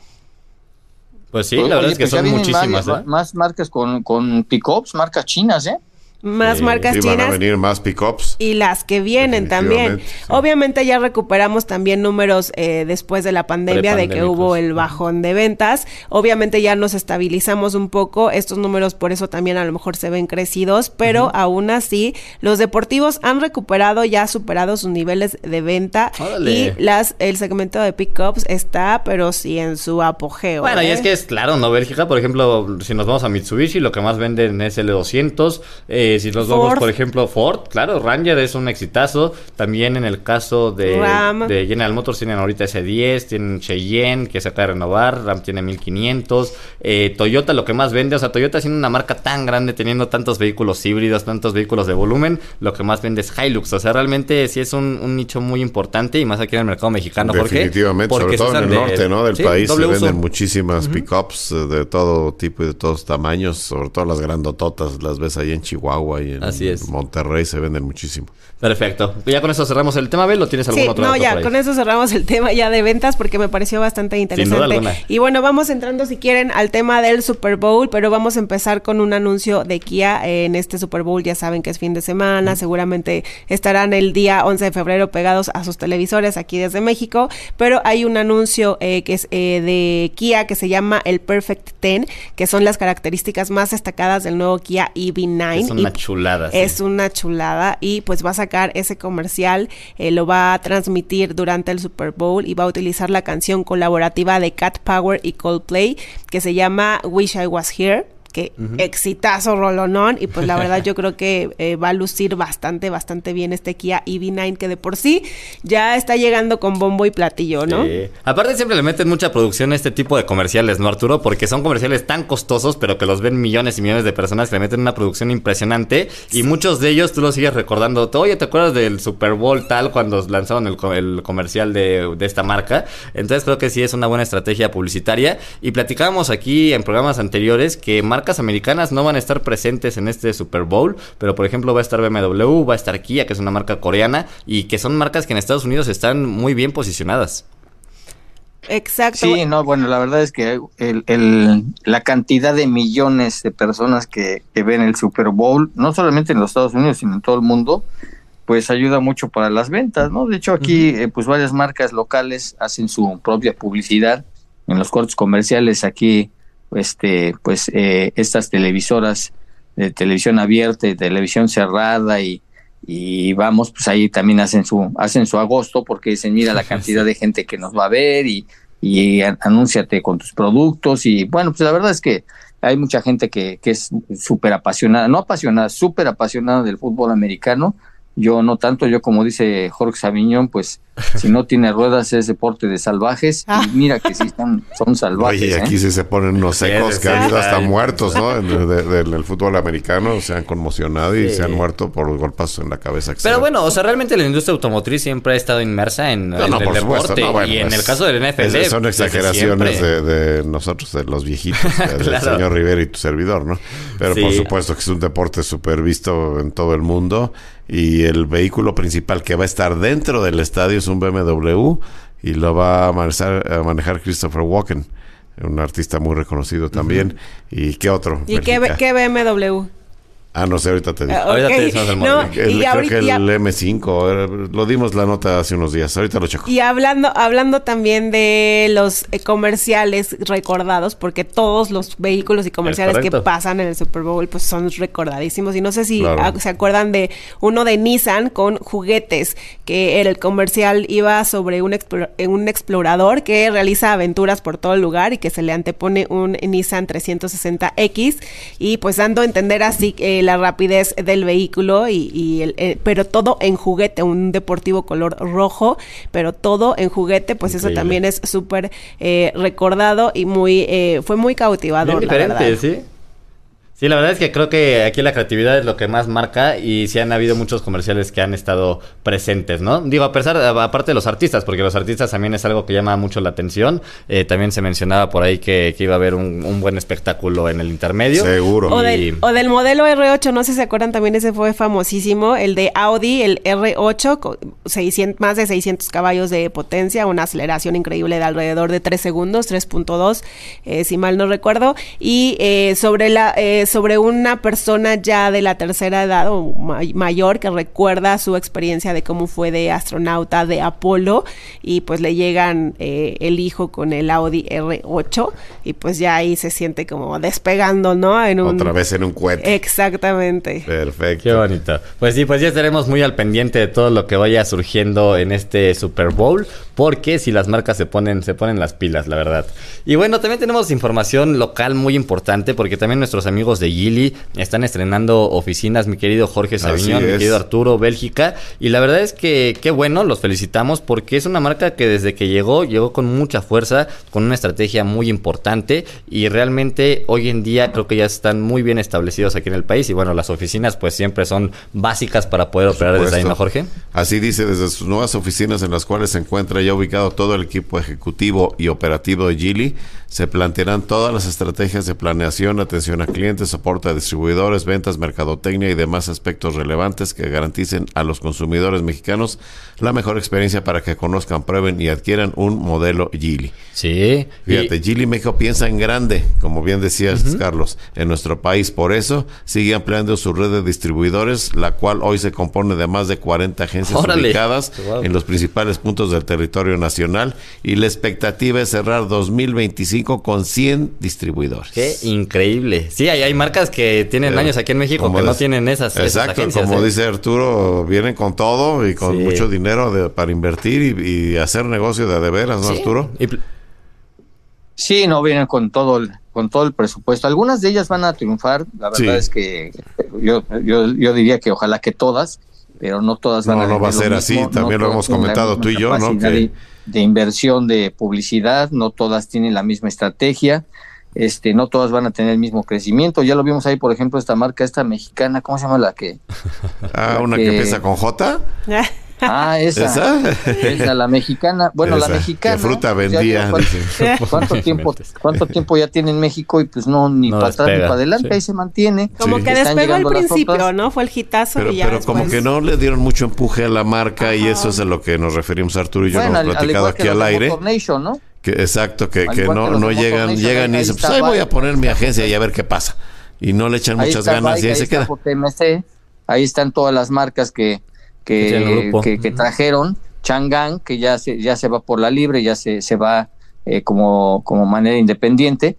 S4: Pues sí, la verdad
S6: Oye,
S4: es que
S6: pues ya
S4: son
S6: vienen
S4: muchísimas,
S6: más,
S4: ¿eh?
S6: más marcas con, con pickups, marcas chinas, ¿eh?
S5: Más
S7: Sí,
S5: marcas
S7: sí,
S5: chinas.
S7: van a venir más pickups.
S5: Y las que vienen también.
S7: Sí.
S5: Obviamente ya recuperamos también números eh, después de la pandemia, de que hubo el bajón de ventas. Obviamente ya nos estabilizamos un poco. Estos números por eso también a lo mejor se ven crecidos, pero uh-huh. aún así los deportivos han recuperado, ya superado sus niveles de venta. ¡Órale! Y las el segmento de pickups está, pero sí en su apogeo.
S4: Bueno,
S5: ¿eh?
S4: y es que es claro, ¿no? Bélgica, por ejemplo, si nos vamos a Mitsubishi, lo que más venden es el doscientos. Eh, si nos vamos, por ejemplo, Ford, claro, Ranger es un exitazo. También en el caso de, de General Motors tienen ahorita ese diez, tienen Cheyenne, que se acaba de renovar, Ram tiene mil quinientos. Eh, Toyota lo que más vende, o sea, Toyota siendo una marca tan grande, teniendo tantos vehículos híbridos, tantos vehículos de volumen, lo que más vende es Hilux. O sea, realmente sí es un, un nicho muy importante y más aquí en el mercado mexicano.
S7: Definitivamente,
S4: ¿por qué?
S7: sobre todo en el
S4: de,
S7: norte, ¿no? Del
S4: sí,
S7: país se venden
S4: uso.
S7: muchísimas
S4: uh-huh.
S7: pickups de todo tipo y de todos tamaños, sobre todo las grandototas, las ves ahí en Chihuahua y en
S4: Así es.
S7: Monterrey se venden muchísimo.
S4: Perfecto. ¿Ya con eso cerramos el tema, Bel, o tienes algún
S5: sí,
S4: otro
S5: no,
S4: dato
S5: ya,
S4: por ahí?
S5: con eso cerramos el tema ya de ventas porque me pareció bastante interesante.
S4: Sin duda alguna.
S5: Y bueno, vamos entrando si quieren al tema del Super Bowl, pero vamos a empezar con un anuncio de Kia en este Super Bowl. Ya saben que es fin de semana, mm. seguramente estarán el día once de febrero pegados a sus televisores aquí desde México, pero hay un anuncio eh, que es eh, de Kia que se llama el Perfect diez, que son las características más destacadas del nuevo Kia E V nueve.
S4: Es una chulada.
S5: Es
S4: sí.
S5: una chulada y pues va a sacar ese comercial, eh, lo va a transmitir durante el Super Bowl y va a utilizar la canción colaborativa de Cat Power y Coldplay que se llama Wish I Was Here. Que uh-huh. exitazo rolonón y pues la verdad yo creo que eh, va a lucir bastante, bastante bien este Kia E V nueve que de por sí ya está llegando con bombo y platillo, ¿no?
S4: Sí. Aparte siempre le meten mucha producción a este tipo de comerciales, ¿no, Arturo? Porque son comerciales tan costosos pero que los ven millones y millones de personas que le meten una producción impresionante y muchos de ellos tú los sigues recordando. Oye, ¿te acuerdas del Super Bowl tal cuando lanzaron el, el comercial de, de esta marca? Entonces creo que sí es una buena estrategia publicitaria y platicábamos aquí en programas anteriores que marcas americanas no van a estar presentes en este Super Bowl, pero por ejemplo va a estar B M W, va a estar Kia, que es una marca coreana y que son marcas que en Estados Unidos están muy bien posicionadas.
S5: Exacto.
S6: Sí, no, bueno, la verdad es que el, el, la cantidad de millones de personas que, que ven el Super Bowl, no solamente en los Estados Unidos, sino en todo el mundo, pues ayuda mucho para las ventas, ¿no? De hecho, aquí uh-huh. eh, pues varias marcas locales hacen su propia publicidad en los cortes comerciales. Aquí este pues eh, estas televisoras de televisión abierta y televisión cerrada y, y vamos, pues ahí también hacen su hacen su agosto porque dicen, mira la cantidad de gente que nos va a ver y, y anúnciate con tus productos y bueno, pues la verdad es que hay mucha gente que, que es súper apasionada, no apasionada, súper apasionada del fútbol americano. Yo no tanto, yo como dice Jorge Saviñón, pues si no tiene ruedas es deporte de salvajes. Ah. Y mira que sí están, son salvajes.
S7: Oye, aquí
S6: ¿eh?
S7: sí se ponen unos secos que han ido hasta muertos, ¿no? En el, de, de, del fútbol americano se han conmocionado y sí. se han muerto por los golpazos en la cabeza.
S4: Pero bueno, o sea, realmente la industria automotriz siempre ha estado inmersa en,
S7: no,
S4: en
S7: no,
S4: el deporte.
S7: No, bueno,
S4: y en
S7: es,
S4: el caso del N F L.
S7: Es, son exageraciones de, de nosotros, de los viejitos, del claro. señor Rivera y tu servidor, ¿no? Pero sí. por supuesto que es un deporte súper visto en todo el mundo. Y el vehículo principal que va a estar dentro del estadio es un B M W y lo va a manejar, a manejar Christopher Walken, un artista muy reconocido también. Uh-huh. ¿Y qué otro?
S5: ¿Y qué, qué B M W?
S7: Ah, no sé, ahorita te digo.
S5: Uh, okay.
S4: Ahorita te decimos el modelo.
S5: No,
S7: el, creo
S5: ahorita,
S7: que el M cinco, lo dimos la nota hace unos días, ahorita lo checo.
S5: Y hablando hablando también de los eh, comerciales recordados, porque todos los vehículos y comerciales que pasan en el Super Bowl pues son recordadísimos. Y no sé si claro. a, se acuerdan de uno de Nissan con juguetes, que era el comercial iba sobre un, explor, un explorador que realiza aventuras por todo el lugar y que se le antepone un Nissan trescientos sesenta X y pues dando a entender así eh, la rapidez del vehículo y, y el, eh, pero todo en juguete, un deportivo color rojo, pero todo en juguete, pues increíble. Eso también es súper eh, recordado y muy eh, fue muy cautivador.
S4: Bien diferente, ¿sí? Sí, la verdad es que creo que aquí la creatividad es lo que más marca y sí han habido muchos comerciales que han estado presentes, ¿no? Digo, a pesar, aparte de los artistas, porque los artistas también es algo que llama mucho la atención. Eh, también se mencionaba por ahí que, que iba a haber un, un buen espectáculo en el intermedio.
S7: Seguro.
S5: O,
S4: Y-
S5: del, o del modelo R ocho, no sé si se acuerdan, también ese fue famosísimo, el de Audi, el R ocho, con seiscientos, más de seiscientos caballos de potencia, una aceleración increíble de alrededor de tres segundos, tres punto dos, eh, si mal no recuerdo, y eh, sobre la... Eh, sobre una persona ya de la tercera edad o may- mayor que recuerda su experiencia de cómo fue de astronauta de Apolo y pues le llegan eh, el hijo con el Audi R ocho y pues ya ahí se siente como despegando, ¿no? En un...
S7: Otra vez en un cohete.
S5: Exactamente.
S7: Perfecto.
S4: Qué bonito. Pues sí, pues ya estaremos muy al pendiente de todo lo que vaya surgiendo en este Super Bowl, porque si las marcas se ponen, se ponen las pilas, la verdad. Y bueno, también tenemos información local muy importante, porque también nuestros amigos de Geely están estrenando oficinas, mi querido Jorge Saviñón, mi
S7: es.
S4: querido Arturo, Bélgica, y la verdad es que qué bueno, los felicitamos, porque es una marca que desde que llegó, llegó con mucha fuerza, con una estrategia muy importante, y realmente hoy en día creo que ya están muy bien establecidos aquí en el país, y bueno, las oficinas pues siempre son básicas para poder operar desde ahí, ¿no, Jorge?
S7: Así dice, desde sus nuevas oficinas en las cuales se encuentra ya ubicado todo el equipo ejecutivo y operativo de Geely, se plantearán todas las estrategias de planeación, atención a clientes, soporte a distribuidores, ventas, mercadotecnia y demás aspectos relevantes que garanticen a los consumidores mexicanos la mejor experiencia para que conozcan, prueben y adquieran un modelo Geely.
S4: Sí.
S7: Fíjate,
S4: y...
S7: Geely México piensa en grande, como bien decías, uh-huh. Carlos, en nuestro país. Por eso sigue ampliando su red de distribuidores, la cual hoy se compone de más de cuarenta agencias
S4: ¡Órale!
S7: ubicadas wow. en los principales puntos del territorio nacional, y la expectativa es cerrar dos mil veinticinco con cien distribuidores.
S4: ¡Qué increíble! Sí, hay, hay marcas que tienen
S7: Pero,
S4: años aquí en México que
S7: des...
S4: no tienen esas,
S7: Exacto,
S4: esas agencias.
S7: como
S4: ¿eh?
S7: dice Arturo, vienen con todo y con
S4: sí.
S7: mucho dinero de, para invertir y, y hacer negocio de a de veras, ¿no,
S4: sí.
S7: Arturo?
S4: Y...
S6: Sí, no, vienen con todo el, con todo el presupuesto. Algunas de ellas van a triunfar, la verdad
S7: sí.
S6: es que yo, yo, yo diría que ojalá que todas, pero no todas van
S7: no,
S6: a
S7: No, no va a ser
S6: mismo,
S7: así,
S6: no
S7: también lo hemos comentado tú y yo, ¿no? Que...
S6: De, de inversión de publicidad, no todas tienen la misma estrategia, este, no todas van a tener el mismo crecimiento. Ya lo vimos ahí, por ejemplo, esta marca, esta mexicana, ¿cómo se llama la que?
S7: Ah,
S6: la
S7: una que... que empieza con J.
S6: Ah, esa,
S7: ¿Esa?
S6: esa, la mexicana. Bueno,
S7: esa,
S6: la mexicana.
S7: ¿Qué fruta vendía?
S6: ¿Cuánto, ¿cuánto tiempo cuánto tiempo ya tiene en México? Y pues no, ni
S4: no
S6: para atrás ni para adelante,
S4: sí.
S6: ahí se mantiene.
S5: Como
S6: sí.
S5: que
S6: Están
S5: despegó al principio,
S6: otras...
S5: ¿no? Fue el hitazo
S7: pero,
S5: y ya
S7: Pero
S5: después...
S7: como que no le dieron mucho empuje a la marca. Ajá. Y eso es a lo que nos referimos Arturo y yo,
S6: bueno,
S7: nos hemos
S6: al,
S7: platicado
S6: al
S7: aquí al aire.
S6: Nation, ¿no?
S7: Que, exacto, que, que no,
S6: que
S7: no llegan,
S6: Nation,
S7: llegan y dicen, pues ahí voy a poner mi agencia y a ver qué pasa. Y no le echan
S6: ahí
S7: muchas
S6: está
S7: ganas
S6: Bike,
S7: y ahí, ahí se queda.
S6: T M C, ahí están todas las marcas que, que, que, que trajeron. Chang'an, que ya se, ya se va por la libre, ya se, se va eh, como, como manera independiente,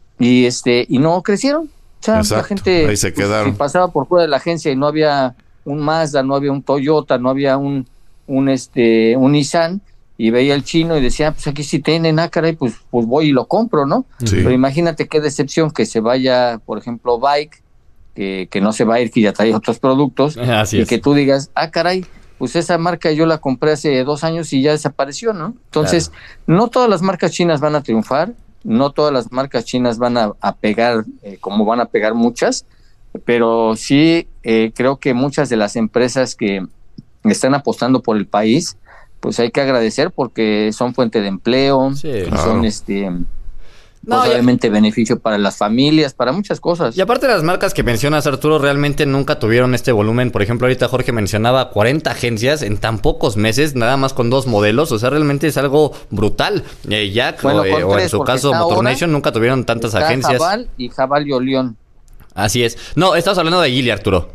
S6: y este, y no crecieron. O sea,
S7: exacto,
S6: la gente
S7: ahí se quedaron.
S6: Pues, si pasaba por fuera de la agencia y no había un Mazda, no había un Toyota, no había un, un este, un Nissan, y veía el chino y decía, pues aquí sí tienen, ah, caray, pues, pues voy y lo compro, ¿no?
S7: Sí.
S6: Pero imagínate qué decepción que se vaya, por ejemplo, Bike, que, que no se va a ir, que ya trae otros productos,
S4: Así
S6: y
S4: es.
S6: que tú digas, ah, caray, pues esa marca yo la compré hace dos años y ya desapareció, ¿no? Entonces, claro. no todas las marcas chinas van a triunfar, no todas las marcas chinas van a, a pegar eh, como van a pegar muchas, pero sí eh, creo que muchas de las empresas que están apostando por el país, pues hay que agradecer porque son fuente de empleo,
S4: sí,
S6: claro. son este...
S4: No,
S6: pues obviamente ya... beneficio para las familias, para muchas cosas.
S4: Y aparte de las marcas que mencionas, Arturo, realmente nunca tuvieron este volumen. Por ejemplo, ahorita Jorge mencionaba cuarenta agencias en tan pocos meses, nada más con dos modelos. O sea, realmente es algo brutal. Eh, Jack
S6: bueno,
S4: o, eh, o en su caso Motor Nation nunca tuvieron tantas
S6: está
S4: agencias.
S6: Jabal y Jabal y Olión.
S4: Así es. No, estamos hablando de Geely, Arturo.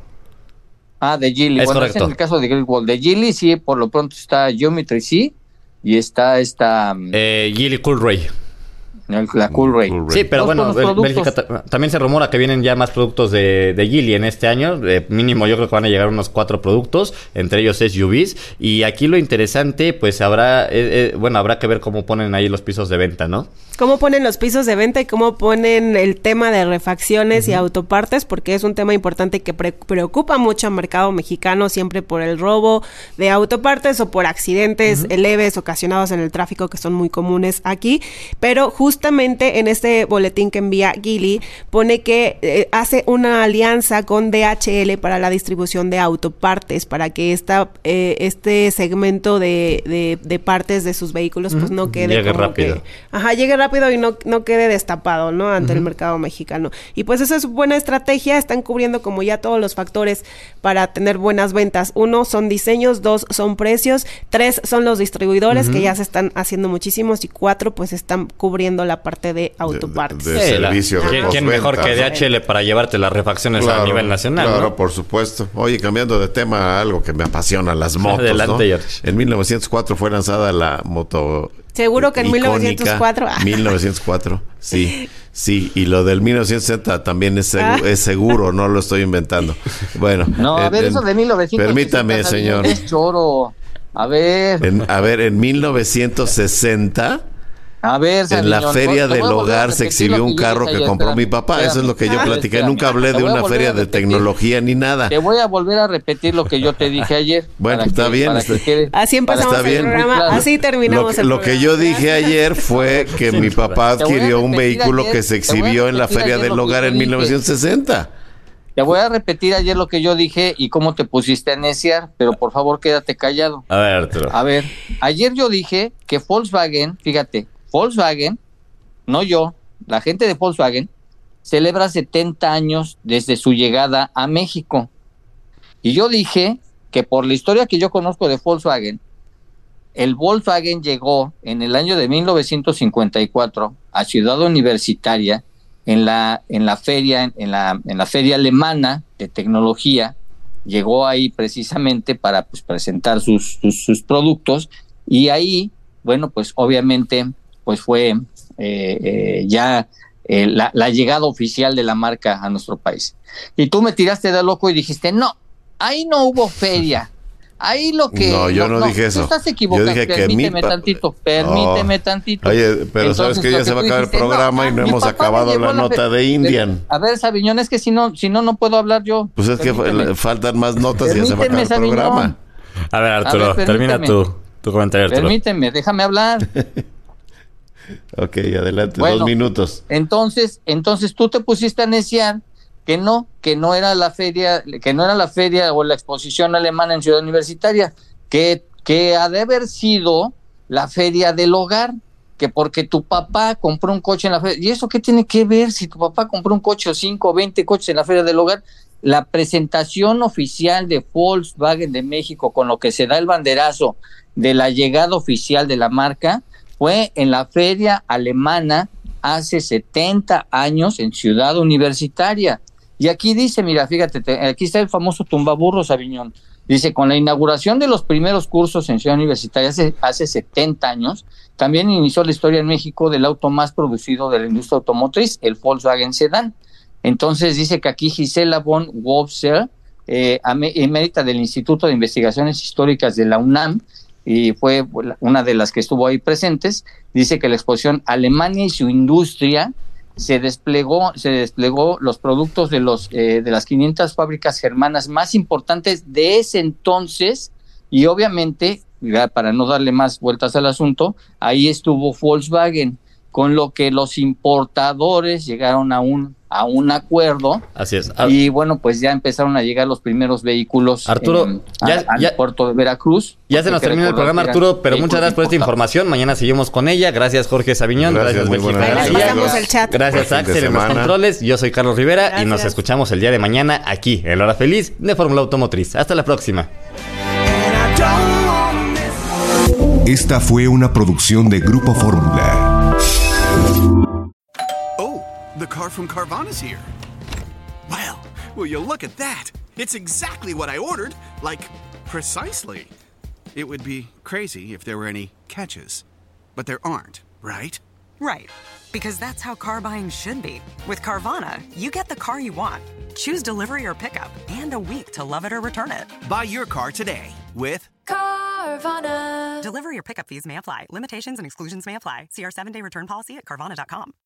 S6: Ah, de Geely.
S4: Es
S6: bueno,
S4: correcto.
S6: Es en el caso de Great Wall. De Geely, sí, por lo pronto está Geometry C y está esta...
S4: Eh, Geely Coolray.
S6: La Coolray.
S4: Sí, pero bueno, Bélgica ta- también se rumora que vienen ya más productos de, de Geely en este año. Eh, mínimo yo creo que van a llegar unos cuatro productos, entre ellos S U Vs. Y aquí lo interesante, pues habrá, eh, eh, bueno, habrá que ver cómo ponen ahí los pisos de venta, ¿no?
S5: Cómo ponen los pisos de venta y cómo ponen el tema de refacciones uh-huh. y autopartes, porque es un tema importante que pre- preocupa mucho al mercado mexicano, siempre por el robo de autopartes o por accidentes uh-huh. leves ocasionados en el tráfico que son muy comunes aquí. Pero justo justamente en este boletín que envía Geely pone que eh, hace una alianza con D H L para la distribución de autopartes, para que esta, eh, este segmento de, de, de partes de sus vehículos pues no quede
S4: llegue
S5: como
S4: rápido.
S5: que, ajá, llegue rápido y no, no quede destapado, ¿no? Ante uh-huh. el mercado mexicano. Y pues esa es buena estrategia, están cubriendo como ya todos los factores para tener buenas ventas. Uno son diseños, dos son precios, tres son los distribuidores uh-huh. que ya se están haciendo muchísimos y cuatro pues están cubriendo la parte de autopartes.
S7: De, de, de
S4: sí,
S7: servicio.
S4: La, ¿Quién, ¿Quién mejor que D H L para llevarte las refacciones
S7: claro,
S4: a nivel nacional?
S7: Claro,
S4: ¿no?
S7: por supuesto. Oye, cambiando de tema, algo que me apasiona, las motos,
S4: Adelante,
S7: ¿no?
S4: George.
S7: En mil novecientos cuatro fue lanzada la moto.
S5: Seguro que en
S7: icónica,
S5: mil novecientos cuatro.
S7: mil novecientos cuatro, sí. Sí, y lo del mil novecientos sesenta también es seguro, ah. es seguro, no lo estoy inventando. Bueno.
S6: No, a
S7: en,
S6: ver,
S7: en,
S6: eso de mil novecientos sesenta.
S7: Permítame, señor.
S6: Es choro. A ver.
S7: En, a ver, en mil novecientos sesenta...
S6: A ver,
S7: en la feria del hogar se exhibió un carro que compró mi papá. Eso es lo que yo platiqué. Nunca hablé de una feria de tecnología ni nada.
S6: Te voy a volver a repetir lo que yo te dije ayer.
S7: Bueno, está bien.
S5: Así empezamos el programa, así terminamos el programa.
S7: Lo que yo dije ayer fue que mi papá adquirió un vehículo que se exhibió en la feria del hogar en mil novecientos sesenta.
S6: Te voy a repetir ayer lo que yo dije y cómo te pusiste a neciar, pero por favor quédate callado.
S4: A ver, Arturo.
S6: A ver, ayer yo dije que Volkswagen, fíjate, Volkswagen, no yo, la gente de Volkswagen, celebra setenta años desde su llegada a México. Y yo dije que por la historia que yo conozco de Volkswagen, el Volkswagen llegó en el año de mil novecientos cincuenta y cuatro a Ciudad Universitaria, en la, en la feria, en la, en la feria alemana de tecnología, llegó ahí precisamente para pues, presentar sus, sus, sus productos, y ahí, bueno, pues obviamente pues fue eh, eh, ya eh, la, la llegada oficial de la marca a nuestro país. Y tú me tiraste de loco y dijiste, no, ahí no hubo feria. Ahí lo que...
S7: No, yo no, no, no dije eso.
S6: Tú estás equivocado.
S7: Yo dije
S6: permíteme
S7: que mi
S6: tantito, permíteme oh. tantito.
S7: Oye, pero Entonces, sabes que ya se va a acabar el programa no, y no hemos acabado la nota de Indian.
S6: A ver, Sabiñón, es que si no, si no, no puedo hablar yo.
S7: Pues es permíteme. que faltan más notas y ya se va a acabar el
S6: Sabiñón.
S7: programa.
S4: A ver, Arturo, a ver, termina tu, tu comentario, Arturo.
S6: Permíteme, déjame hablar.
S7: Ok, adelante,
S6: bueno,
S7: dos minutos.
S6: Entonces, entonces tú te pusiste a neciar que no, que no era la feria, que no era la feria o la exposición alemana en Ciudad Universitaria, que, que ha de haber sido la feria del hogar, que porque tu papá compró un coche en la feria. ¿Y eso qué tiene que ver si tu papá compró un coche o cinco o veinte coches en la feria del hogar? La presentación oficial de Volkswagen de México, con lo que se da el banderazo de la llegada oficial de la marca, fue en la feria alemana hace setenta años en Ciudad Universitaria. Y aquí dice, mira, fíjate, te, aquí está el famoso tumbaburros, Aviñón. Dice, con la inauguración de los primeros cursos en Ciudad Universitaria hace, hace setenta años, también inició la historia en México del auto más producido de la industria automotriz, el Volkswagen Sedán. Entonces dice que aquí Gisela von Wobser, eh, emérita del Instituto de Investigaciones Históricas de la UNAM, y fue una de las que estuvo ahí presentes, dice que la exposición Alemania y su industria se desplegó, se desplegó los productos de los eh, de las quinientas fábricas germanas más importantes de ese entonces, y obviamente, ya para no darle más vueltas al asunto, ahí estuvo Volkswagen, con lo que los importadores llegaron a un a un acuerdo.
S4: Así es.
S6: Ar- y bueno, pues ya empezaron a llegar los primeros vehículos
S4: Arturo,
S6: en,
S4: ya,
S6: al,
S4: ya,
S6: al puerto de Veracruz.
S4: Ya se nos termina el programa, Arturo, pero muchas gracias por esta información. Mañana seguimos con ella. Gracias, Jorge Sabiñón. Gracias,
S7: gracias
S4: Bélgica.
S5: Ahí les pasamos el chat.
S4: Gracias, Axel, en los controles. Yo soy Carlos Rivera gracias. Y nos escuchamos el día de mañana aquí, en La Hora Feliz de Fórmula Automotriz. Hasta la próxima.
S15: Esta fue una producción de Grupo Fórmula.
S16: Oh, the car from Carvana's here. Well, will you look at that? It's exactly what I ordered, like precisely. It would be crazy if there were any catches, but there aren't, right?
S17: Right, because that's how car buying should be. With Carvana, you get the car you want. Choose delivery or pickup, and a week to love it or return it.
S16: Buy your car today with
S17: Carvana. Delivery or pickup fees may apply. Limitations and exclusions may apply. See our seven-day return policy at Carvana dot com.